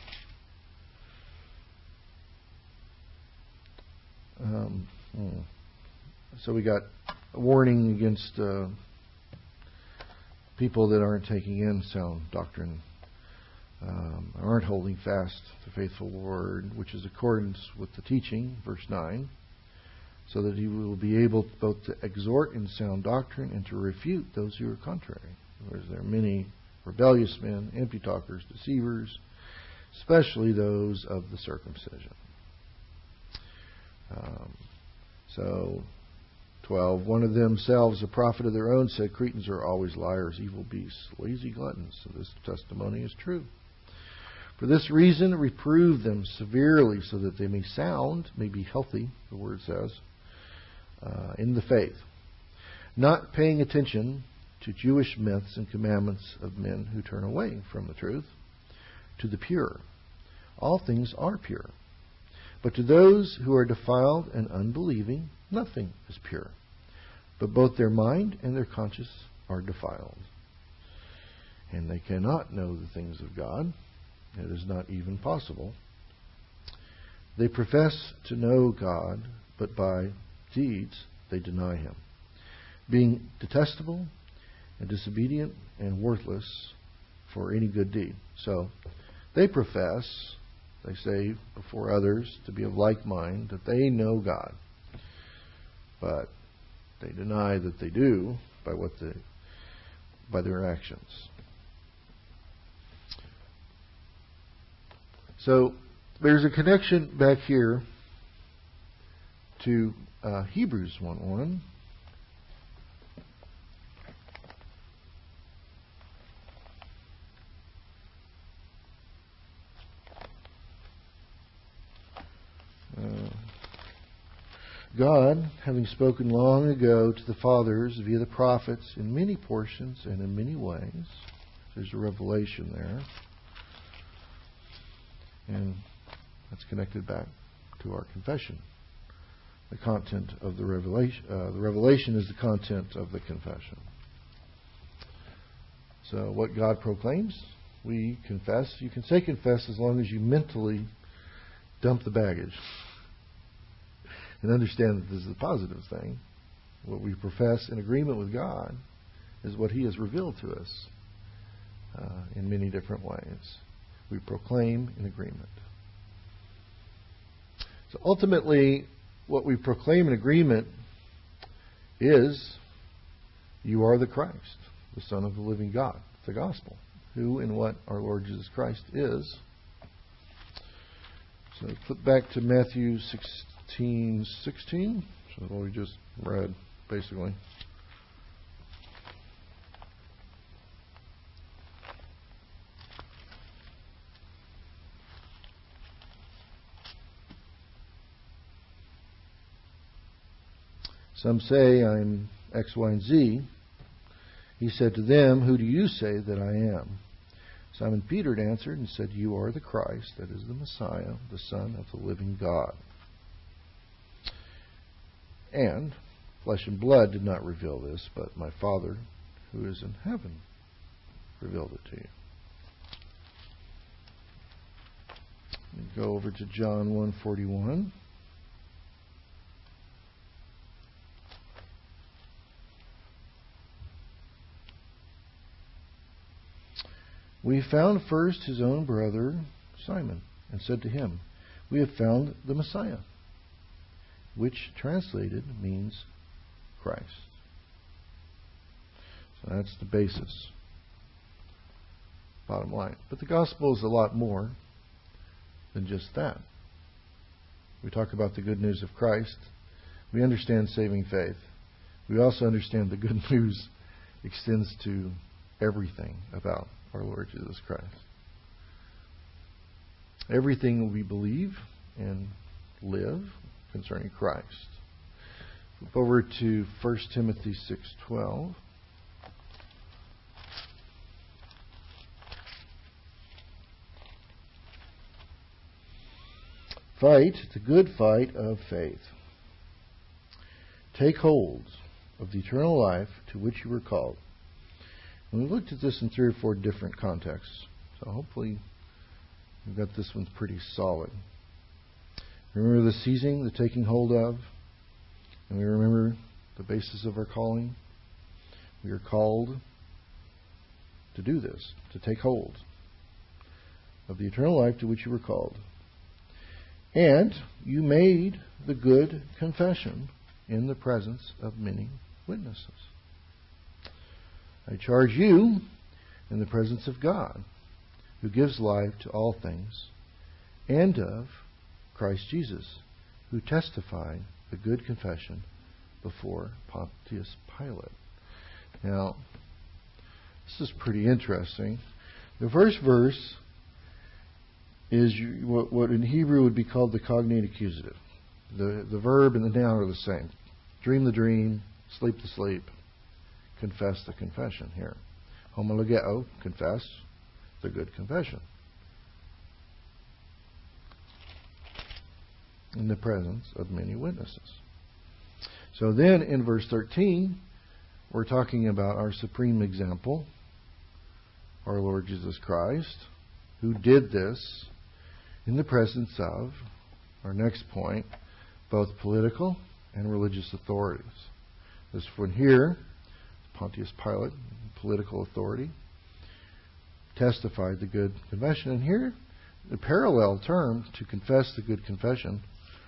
Um, so we got a warning against uh, people that aren't taking in sound doctrine, um, aren't holding fast the faithful word, which is accordance with the teaching, verse nine, so that he will be able both to exhort in sound doctrine and to refute those who are contrary. Whereas there are many rebellious men, empty talkers, deceivers, especially those of the circumcision. Um, so, twelve. One of themselves, a prophet of their own, said, Cretans are always liars, evil beasts, lazy gluttons. So this testimony is true. For this reason, reprove them severely, so that they may sound, may be healthy, the word says, uh, in the faith, not paying attention to Jewish myths and commandments of men who turn away from the truth, to the pure. All things are pure. But to those who are defiled and unbelieving, nothing is pure. But both their mind and their conscience are defiled. And they cannot know the things of God. It is not even possible. They profess to know God, but by deeds they deny Him, being detestable and disobedient and worthless for any good deed. So they profess, they say before others to be of like mind, that they know God. But they deny that they do by what they, by their actions. So there's a connection back here to uh, Hebrews one one. Uh, God, having spoken long ago to the fathers via the prophets in many portions and in many ways, there's a revelation there. And that's connected back to our confession. The content of the revelation. Uh, the revelation is the content of the confession. So what God proclaims, we confess. You can say confess as long as you mentally dump the baggage. And understand that this is a positive thing. What we profess in agreement with God is what He has revealed to us uh, in many different ways. We proclaim in agreement. So ultimately, what we proclaim in agreement is You are the Christ, the Son of the living God. It's the gospel. Who and what our Lord Jesus Christ is. So flip back to Matthew sixteen sixteen. So what we just read, basically. Some say I'm X, Y, and Z. He said to them, who do you say that I am? Simon Peter answered and said, you are the Christ, that is the Messiah, the Son of the living God. And flesh and blood did not reveal this, but my Father who is in heaven revealed it to you. Go over to John one forty-one. We found first his own brother Simon, and said to him, we have found the Messiah, which translated means Christ. So that's the basis. Bottom line. But the gospel is a lot more than just that. We talk about the good news of Christ. We understand saving faith. We also understand the good news extends to everything about our Lord Jesus Christ. Everything we believe and live concerning Christ. Flip over to First Timothy six twelve. Fight the good fight of faith. Take hold of the eternal life to which you were called. And we looked at this in three or four different contexts. So hopefully we've got this one pretty solid. Remember the seizing, the taking hold of. And we remember the basis of our calling. We are called to do this, to take hold of the eternal life to which you were called. And you made the good confession in the presence of many witnesses. I charge you in the presence of God, who gives life to all things, and of Christ Jesus, who testified the good confession before Pontius Pilate. Now, this is pretty interesting. The first verse is what, what in Hebrew would be called the cognate accusative. The, the verb and the noun are the same. Dream the dream, sleep the sleep, confess the confession here. Homologeo, confess the good confession. In the presence of many witnesses. So then in verse thirteen, we're talking about our supreme example, our Lord Jesus Christ, who did this in the presence of, our next point, both political and religious authorities. This one here, Pontius Pilate, political authority, testified the good confession. And here, the parallel term to confess the good confession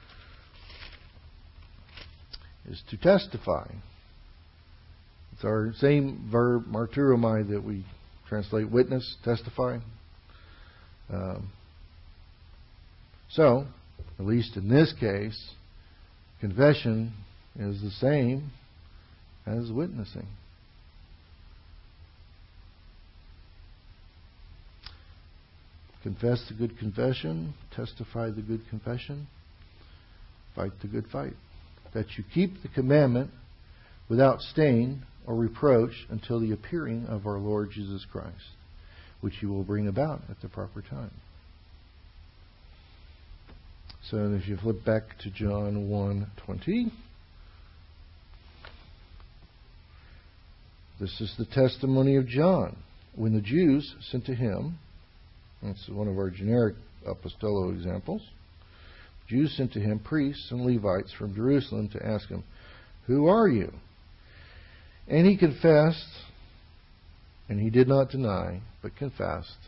is to testify. It's our same verb, martyromai, that we translate witness, testify. Um, so, at least in this case, confession is the same as witnessing. Confess the good confession, testify the good confession, fight the good fight. That you keep the commandment without stain or reproach until the appearing of our Lord Jesus Christ, which you will bring about at the proper time. So if you flip back to John one twenty, this is the testimony of John. When the Jews sent to him, that's one of our generic apostolo examples, Jews sent to him priests and Levites from Jerusalem to ask him, who are you? And he confessed, and he did not deny, but confessed,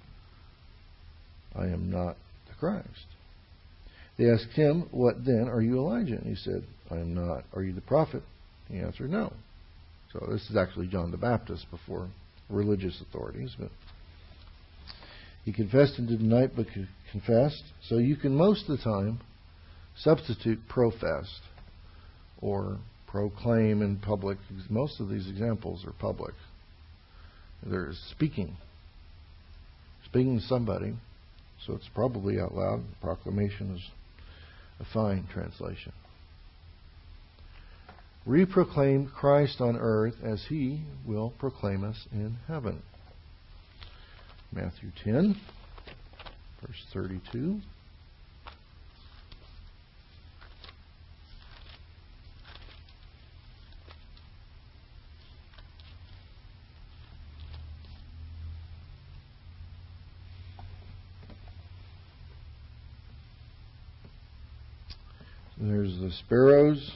I am not the Christ. They asked him, what then? Are you Elijah? And he said, I am not. Are you the prophet? He answered, no. So this is actually John the Baptist before religious authorities. But he confessed and denied, but confessed. So you can most of the time substitute professed or proclaim in public. Most of these examples are public. They're speaking. Speaking to somebody. So it's probably out loud. Proclamation is a fine translation. Reproclaim Christ on earth as He will proclaim us in heaven. Matthew ten, verse thirty-two. There's the sparrows.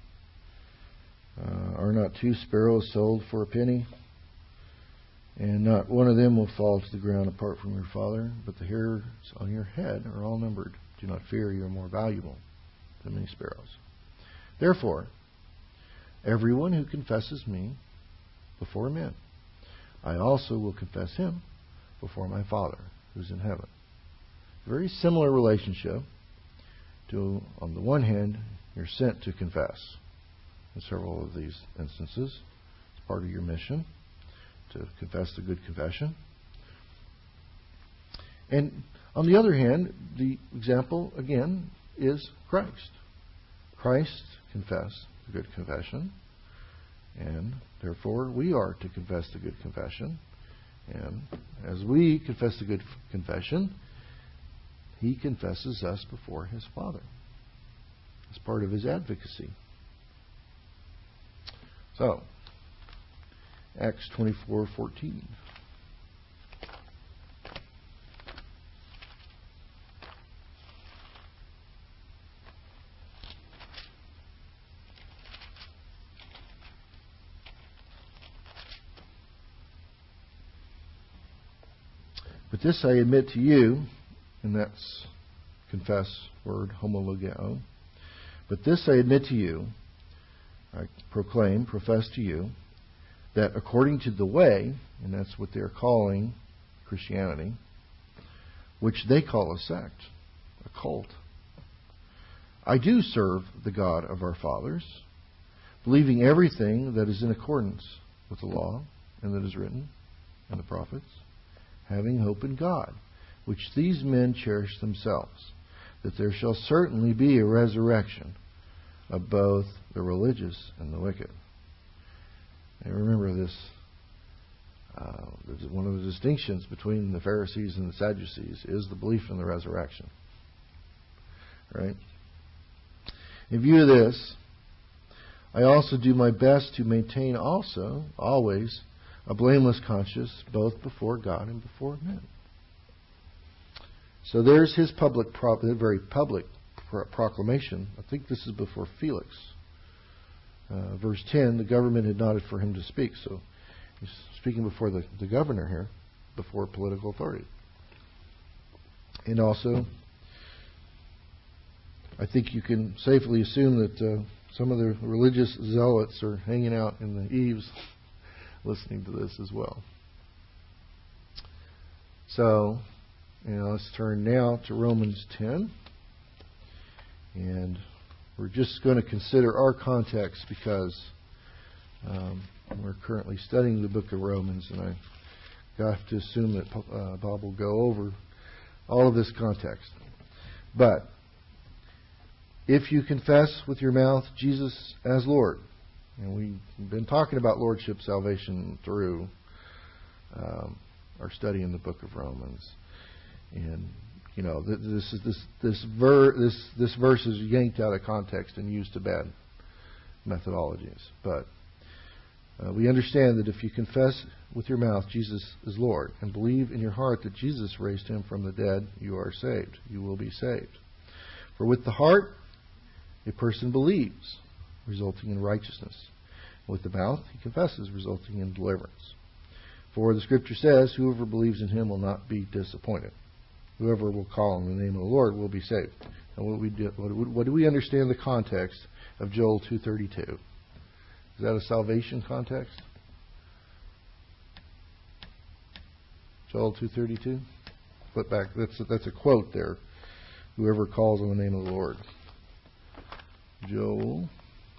Uh, are not two sparrows sold for a penny? And not one of them will fall to the ground apart from your Father, but the hairs on your head are all numbered. Do not fear, you are more valuable than many sparrows. Therefore, everyone who confesses me before men, I also will confess him before my Father who's in heaven. Very similar relationship to, on the one hand, you're sent to confess. In several of these instances, it's part of your mission to confess the good confession. And on the other hand, the example, again, is Christ. Christ confessed the good confession, and therefore we are to confess the good confession. And as we confess the good confession, He confesses us before His Father. It's part of His advocacy. So, Acts twenty-four fourteen. But this I admit to you, and that's confess word homologeo. But this I admit to you, I proclaim, profess to you, that according to the way, and that's what they're calling Christianity, which they call a sect, a cult, I do serve the God of our fathers, believing everything that is in accordance with the law and that is written in the prophets, having hope in God, which these men cherish themselves, that there shall certainly be a resurrection of both the religious and the wicked. And remember this, uh, one of the distinctions between the Pharisees and the Sadducees is the belief in the resurrection. Right? In view of this, I also do my best to maintain also, always, a blameless conscience, both before God and before men. So there's his public, pro- very public pro- proclamation. I think this is before Felix. Uh, verse ten, the government had nodded for him to speak. So he's speaking before the, the governor here, before political authority. And also, I think you can safely assume that uh, some of the religious zealots are hanging out in the eaves listening to this as well. So, you know, let's turn now to Romans ten. And we're just going to consider our context because um, we're currently studying the book of Romans, and I got to assume that uh, Bob will go over all of this context. But if you confess with your mouth Jesus as Lord, and we've been talking about Lordship salvation through um, our study in the book of Romans, and you know this is this this ver this this verse is yanked out of context and used to bad methodologies. But uh, we understand that if you confess with your mouth Jesus is Lord and believe in your heart that Jesus raised Him from the dead, you are saved. You will be saved. For with the heart a person believes, resulting in righteousness. With the mouth he confesses, resulting in deliverance. For the Scripture says, whoever believes in Him will not be disappointed. Whoever will call on the name of the Lord will be saved. And what, we do, what, what do we understand the context of Joel two thirty-two? Is that a salvation context? Joel two thirty-two. Flip back. That's a, that's a quote there. Whoever calls on the name of the Lord. Joel.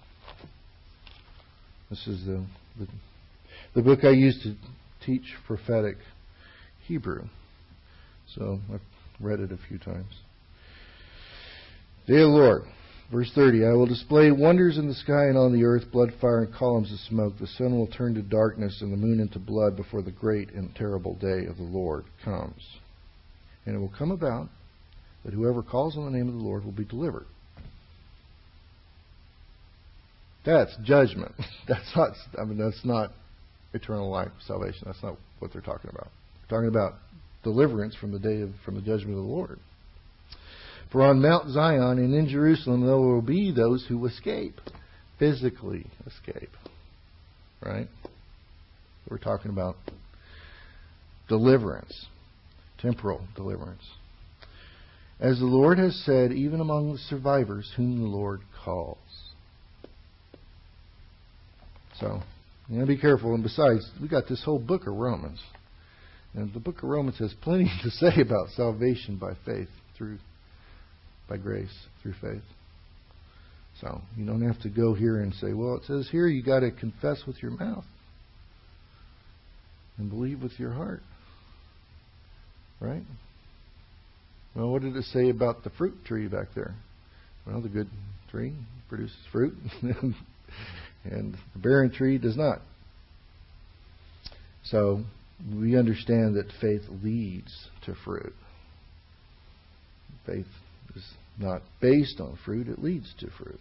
This is the the, the book I use to teach prophetic Hebrew. So I've read it a few times. Day of the Lord. Verse thirty, I will display wonders in the sky and on the earth, blood, fire, and columns of smoke. The sun will turn to darkness and the moon into blood before the great and terrible day of the Lord comes. And it will come about that whoever calls on the name of the Lord will be delivered. That's judgment. That's not, I mean, that's not eternal life, salvation. That's not what they're talking about. They're talking about deliverance from the day of, from the judgment of the Lord. For on Mount Zion and in Jerusalem there will be those who escape, physically escape. Right? We're talking about deliverance, temporal deliverance. As the Lord has said, even among the survivors whom the Lord calls. So, you know, be careful. And besides, we got this whole book of Romans. And the book of Romans has plenty to say about salvation by faith through by grace through faith. So you don't have to go here and say, well, it says here you got to confess with your mouth and believe with your heart. Right? Well, what did it say about the fruit tree back there? Well, the good tree produces fruit and the barren tree does not. So we understand that faith leads to fruit. Faith is not based on fruit, it leads to fruit.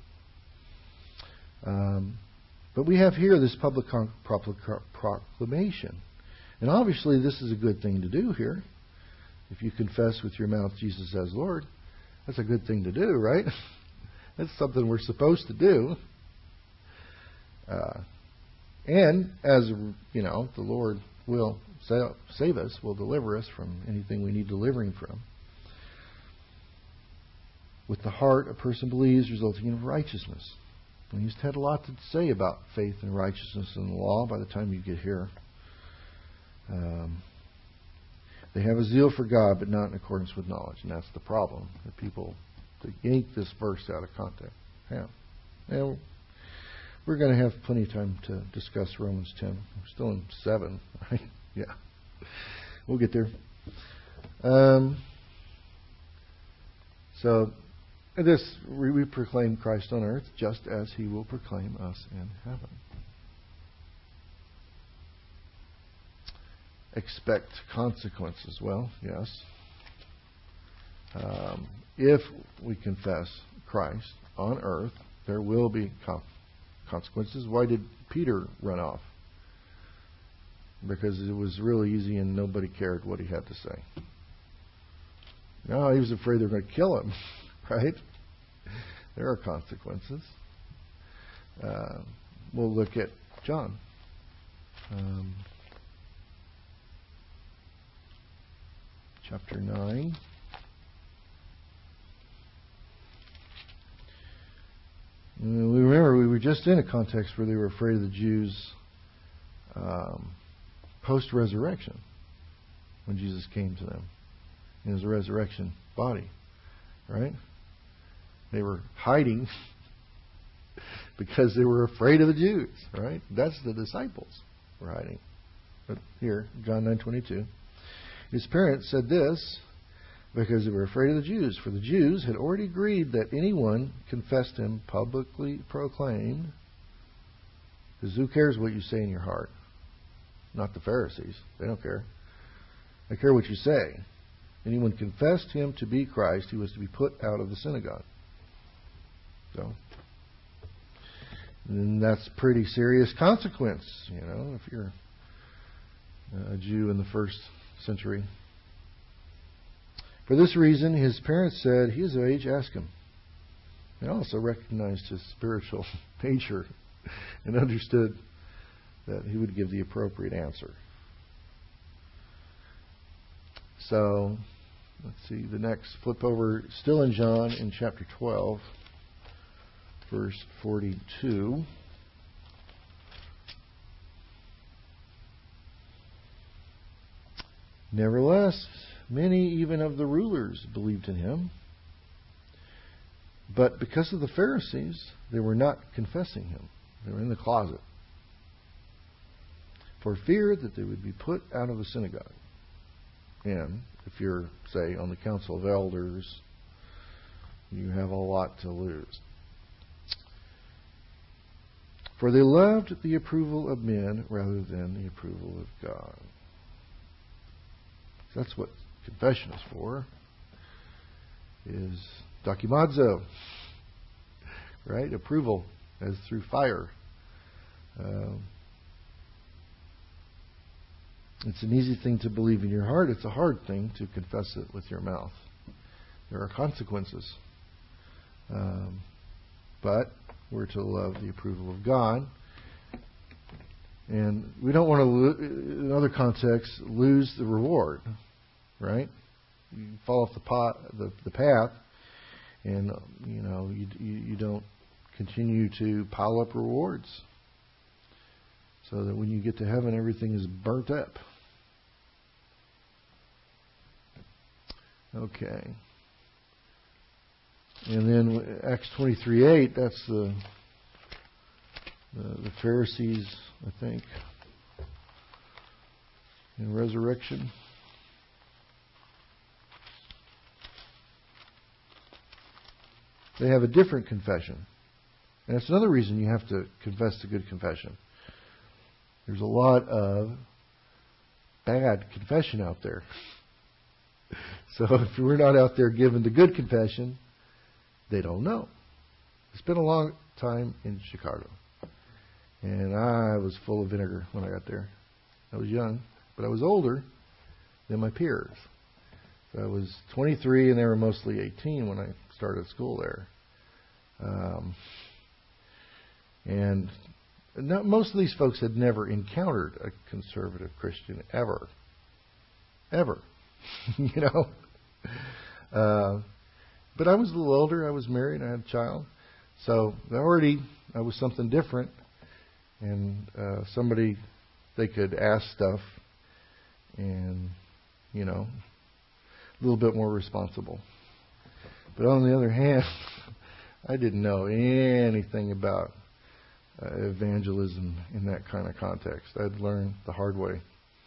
Um, but we have here this public con- proclamation. And obviously this is a good thing to do here. If you confess with your mouth Jesus as Lord, that's a good thing to do, right? That's something we're supposed to do. Uh, and as, you know, the Lord will save us, will deliver us from anything we need delivering from. With the heart, a person believes, resulting in righteousness. And he's had a lot to say about faith and righteousness in the law by the time you get here. Um, they have a zeal for God, but not in accordance with knowledge. And that's the problem. That people that yank this verse out of context. Yeah. And we're going to have plenty of time to discuss Romans ten. We're still in seven, right? Yeah. We'll get there. Um, so, this, we proclaim Christ on earth just as He will proclaim us in heaven. Expect consequences. Well, yes. Um, if we confess Christ on earth, there will be consequences. Why did Peter run off? Because it was really easy and nobody cared what he had to say. No, he was afraid they were going to kill him. Right? There are consequences. Uh, we'll look at John. Um, chapter nine. And we remember we were just in a context where they were afraid of the Jews um, post-resurrection when Jesus came to them in His resurrection body. Right? They were hiding because they were afraid of the Jews. Right? That's the disciples were hiding. But here, John nine twenty-two. His parents said this because they were afraid of the Jews. For the Jews had already agreed that anyone confessed Him publicly proclaimed. Because who cares what you say in your heart? Not the Pharisees. They don't care. They care what you say. Anyone confessed Him to be Christ, he was to be put out of the synagogue. So, and that's pretty serious consequence, you know, if you're a Jew in the first century. For this reason, his parents said, "He is of age, ask him." They also recognized his spiritual nature and understood that he would give the appropriate answer. So, let's see, the next, flip over, still in John, in chapter twelve, verse forty-two. Nevertheless, many even of the rulers believed in him. But because of the Pharisees, they were not confessing him. They were in the closet, for fear that they would be put out of the synagogue. And if you're, say, on the council of elders, you have a lot to lose. For they loved the approval of men rather than the approval of God. That's what confession is for. Is dokimazo, right? Approval as through fire. Um, it's an easy thing to believe in your heart. It's a hard thing to confess it with your mouth. There are consequences. Um, but we're to love the approval of God. And we don't want to, lo- in other contexts, lose the reward, right? You fall off the, pot, the, the path, and you know you, you you don't continue to pile up rewards, so that when you get to heaven, everything is burnt up. Okay. And then Acts twenty-three eight, that's the, the the Pharisees, I think, in resurrection. They have a different confession. And that's another reason you have to confess the good confession. There's a lot of bad confession out there. So if we're not out there giving the good confession, they don't know. I spent a long time in Chicago. And I was full of vinegar when I got there. I was young, but I was older than my peers. So I was twenty-three, and they were mostly eighteen when I started school there. Um, and not, most of these folks had never encountered a conservative Christian ever. Ever. you know? Uh, but I was a little older. I was married. I had a child. So already I was something different. And uh, somebody, they could ask stuff and, you know, a little bit more responsible. But on the other hand, I didn't know anything about uh, evangelism in that kind of context. I'd learned the hard way.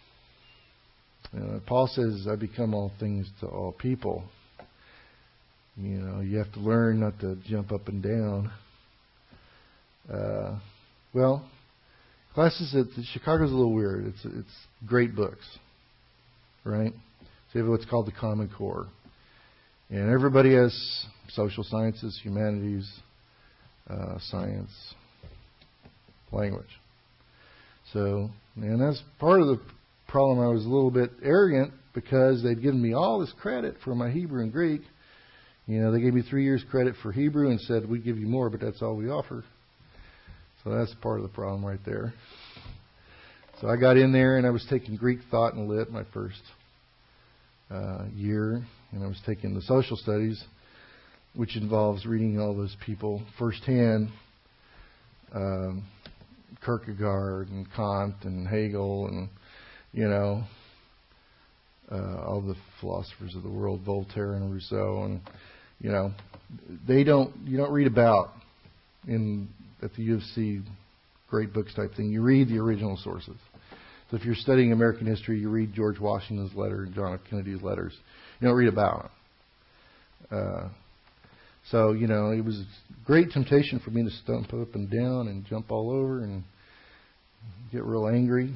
Uh, Paul says, I become all things to all people. You know, you have to learn not to jump up and down. Uh, well, classes at Chicago's a little weird. It's it's great books, right? So you have what's called the Common Core. And everybody has social sciences, humanities, uh, science, language. So, and that's part of the problem. I was a little bit arrogant because they'd given me all this credit for my Hebrew and Greek. You know, they gave me three years credit for Hebrew and said, we'd give you more, but that's all we offer. So that's part of the problem right there. So I got in there and I was taking Greek thought and lit my first uh, year. And I was taking the social studies, which involves reading all those people firsthand. Um, Kierkegaard and Kant and Hegel and, you know, uh, all the philosophers of the world, Voltaire and Rousseau. And, you know, they don't, you don't read about in at the U of C great books type thing. You read the original sources. So if you're studying American history, you read George Washington's letter and John F. Kennedy's letters. You don't read about them. Uh, so, you know, it was a great temptation for me to stump up and down and jump all over and get real angry.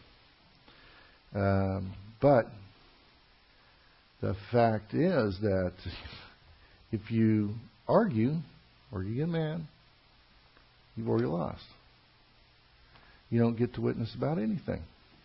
Um, but the fact is that if you argue or you get mad, you've already lost. You don't get to witness about anything.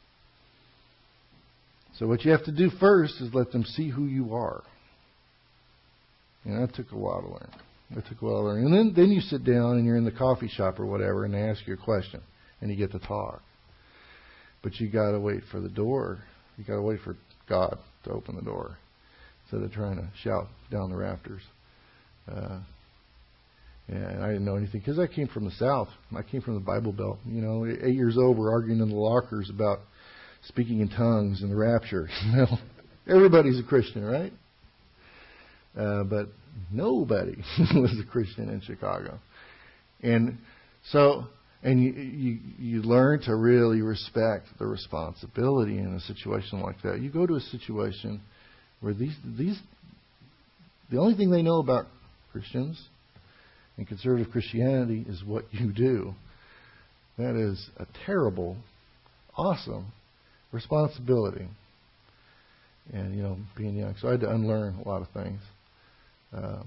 So what you have to do first is let them see who you are. And that took a while to learn. It took a while to learn. And then, then you sit down and you're in the coffee shop or whatever and they ask you a question and you get to talk. But you got to wait for the door. You got to wait for God to open the door instead of trying to shout down the rafters. Uh, and I didn't know anything because I came from the South. I came from the Bible Belt. You know, eight years old, we're arguing in the lockers about speaking in tongues and the rapture. Well, everybody's a Christian, right? Uh, but nobody was a Christian in Chicago. And so, and you, you you learn to really respect the responsibility in a situation like that. You go to a situation where these these the only thing they know about Christians and conservative Christianity is what you do. That is a terrible, awesome responsibility. And, you know, being young. So I had to unlearn a lot of things. Um,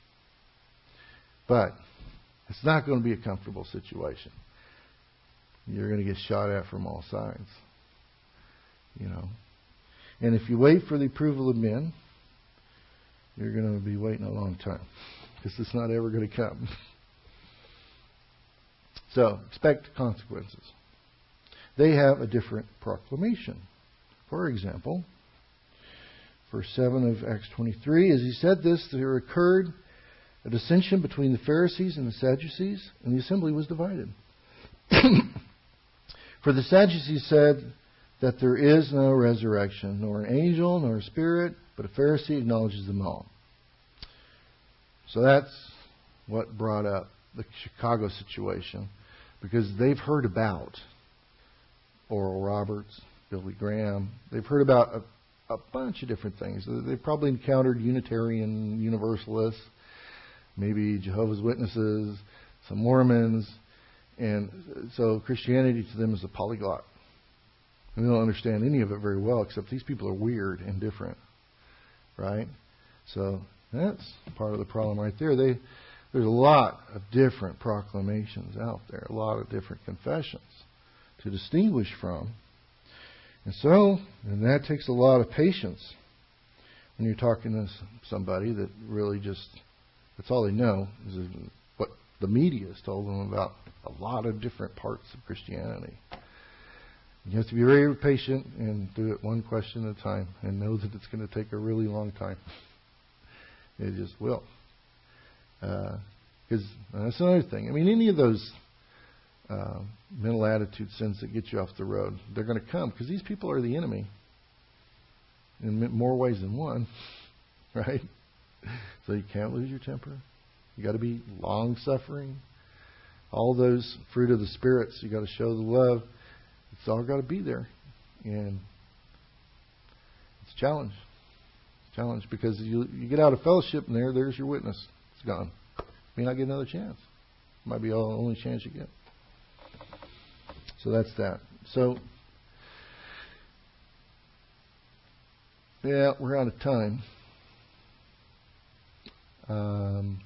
but it's not going to be a comfortable situation. You're going to get shot at from all sides. You know. And if you wait for the approval of men, you're going to be waiting a long time. Because it's not ever going to come. So, expect consequences. They have a different proclamation. For example, verse seven of Acts twenty-three, as he said this, there occurred a dissension between the Pharisees and the Sadducees, and the assembly was divided. For the Sadducees said that there is no resurrection, nor an angel, nor a spirit, but a Pharisee acknowledges them all. So that's what brought up the Chicago situation, because they've heard about Oral Roberts, Billy Graham. They've heard about a, a bunch of different things. They've probably encountered Unitarian Universalists, maybe Jehovah's Witnesses, some Mormons, and so Christianity to them is a polyglot. And they don't understand any of it very well, except these people are weird and different, right? So that's part of the problem right there. They, there's a lot of different proclamations out there, a lot of different confessions to distinguish from. And so, and that takes a lot of patience when you're talking to somebody that really just, that's all they know is what the media has told them about a lot of different parts of Christianity. You have to be very patient and do it one question at a time and know that it's going to take a really long time. It just will. Because uh, that's another thing. I mean, any of those uh, mental attitude sins that get you off the road, they're going to come because these people are the enemy in more ways than one, right? So you can't lose your temper. You got to be long-suffering. All those fruit of the spirits, you got to show the love. It's all got to be there, and it's a challenge. It's a challenge because you you get out of fellowship, and there, there's your witness. It's gone. You may not get another chance. It might be the only chance you get. So that's that. So, yeah, we're out of time. Um,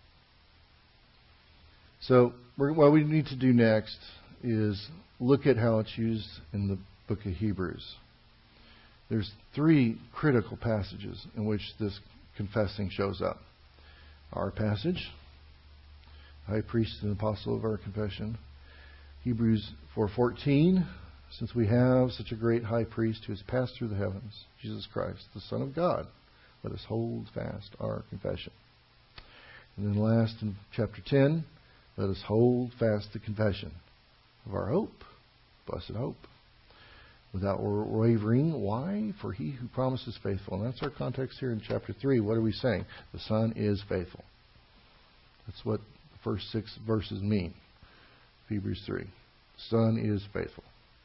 so, we're, what we need to do next is look at how it's used in the book of Hebrews. There's three critical passages in which this confessing shows up. Our passage, high priest and apostle of our confession. Hebrews four fourteen, since we have such a great high priest who has passed through the heavens, Jesus Christ, the Son of God, let us hold fast our confession. And then last in chapter ten, let us hold fast the confession of our hope, blessed hope, without wavering. Why? For he who promises faithful. And that's our context here in chapter three. What are we saying? The Son is faithful. That's what the first six verses mean. Hebrews three. The Son is faithful.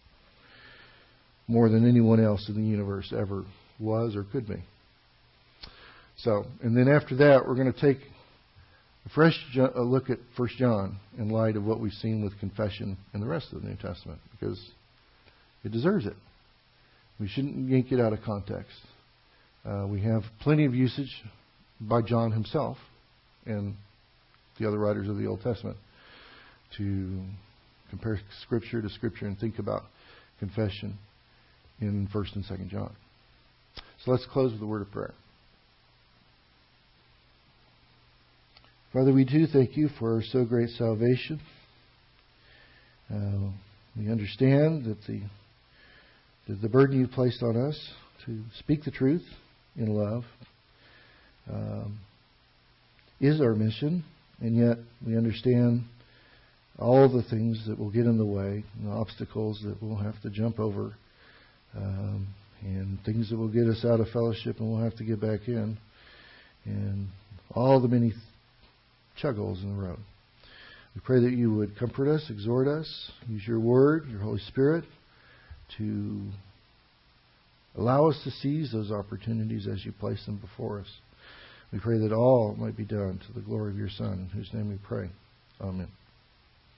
More than anyone else in the universe ever was or could be. So, and then after that, we're going to take a fresh a look at First John in light of what we've seen with confession in the rest of the New Testament, because it deserves it. We shouldn't yank it out of context. Uh, we have plenty of usage by John himself and the other writers of the Old Testament to compare Scripture to Scripture and think about confession in First and Second John. So let's close with a word of prayer. Father, we do thank you for so great salvation. Uh, we understand that the that the burden you've placed on us to speak the truth in love um, is our mission, and yet we understand all the things that will get in the way, and the obstacles that we'll have to jump over um, and things that will get us out of fellowship and we'll have to get back in, and all the many chug holes in the road. We pray that you would comfort us, exhort us, use your word, your Holy Spirit, to allow us to seize those opportunities as you place them before us. We pray that all might be done to the glory of your Son, in whose name we pray. Amen.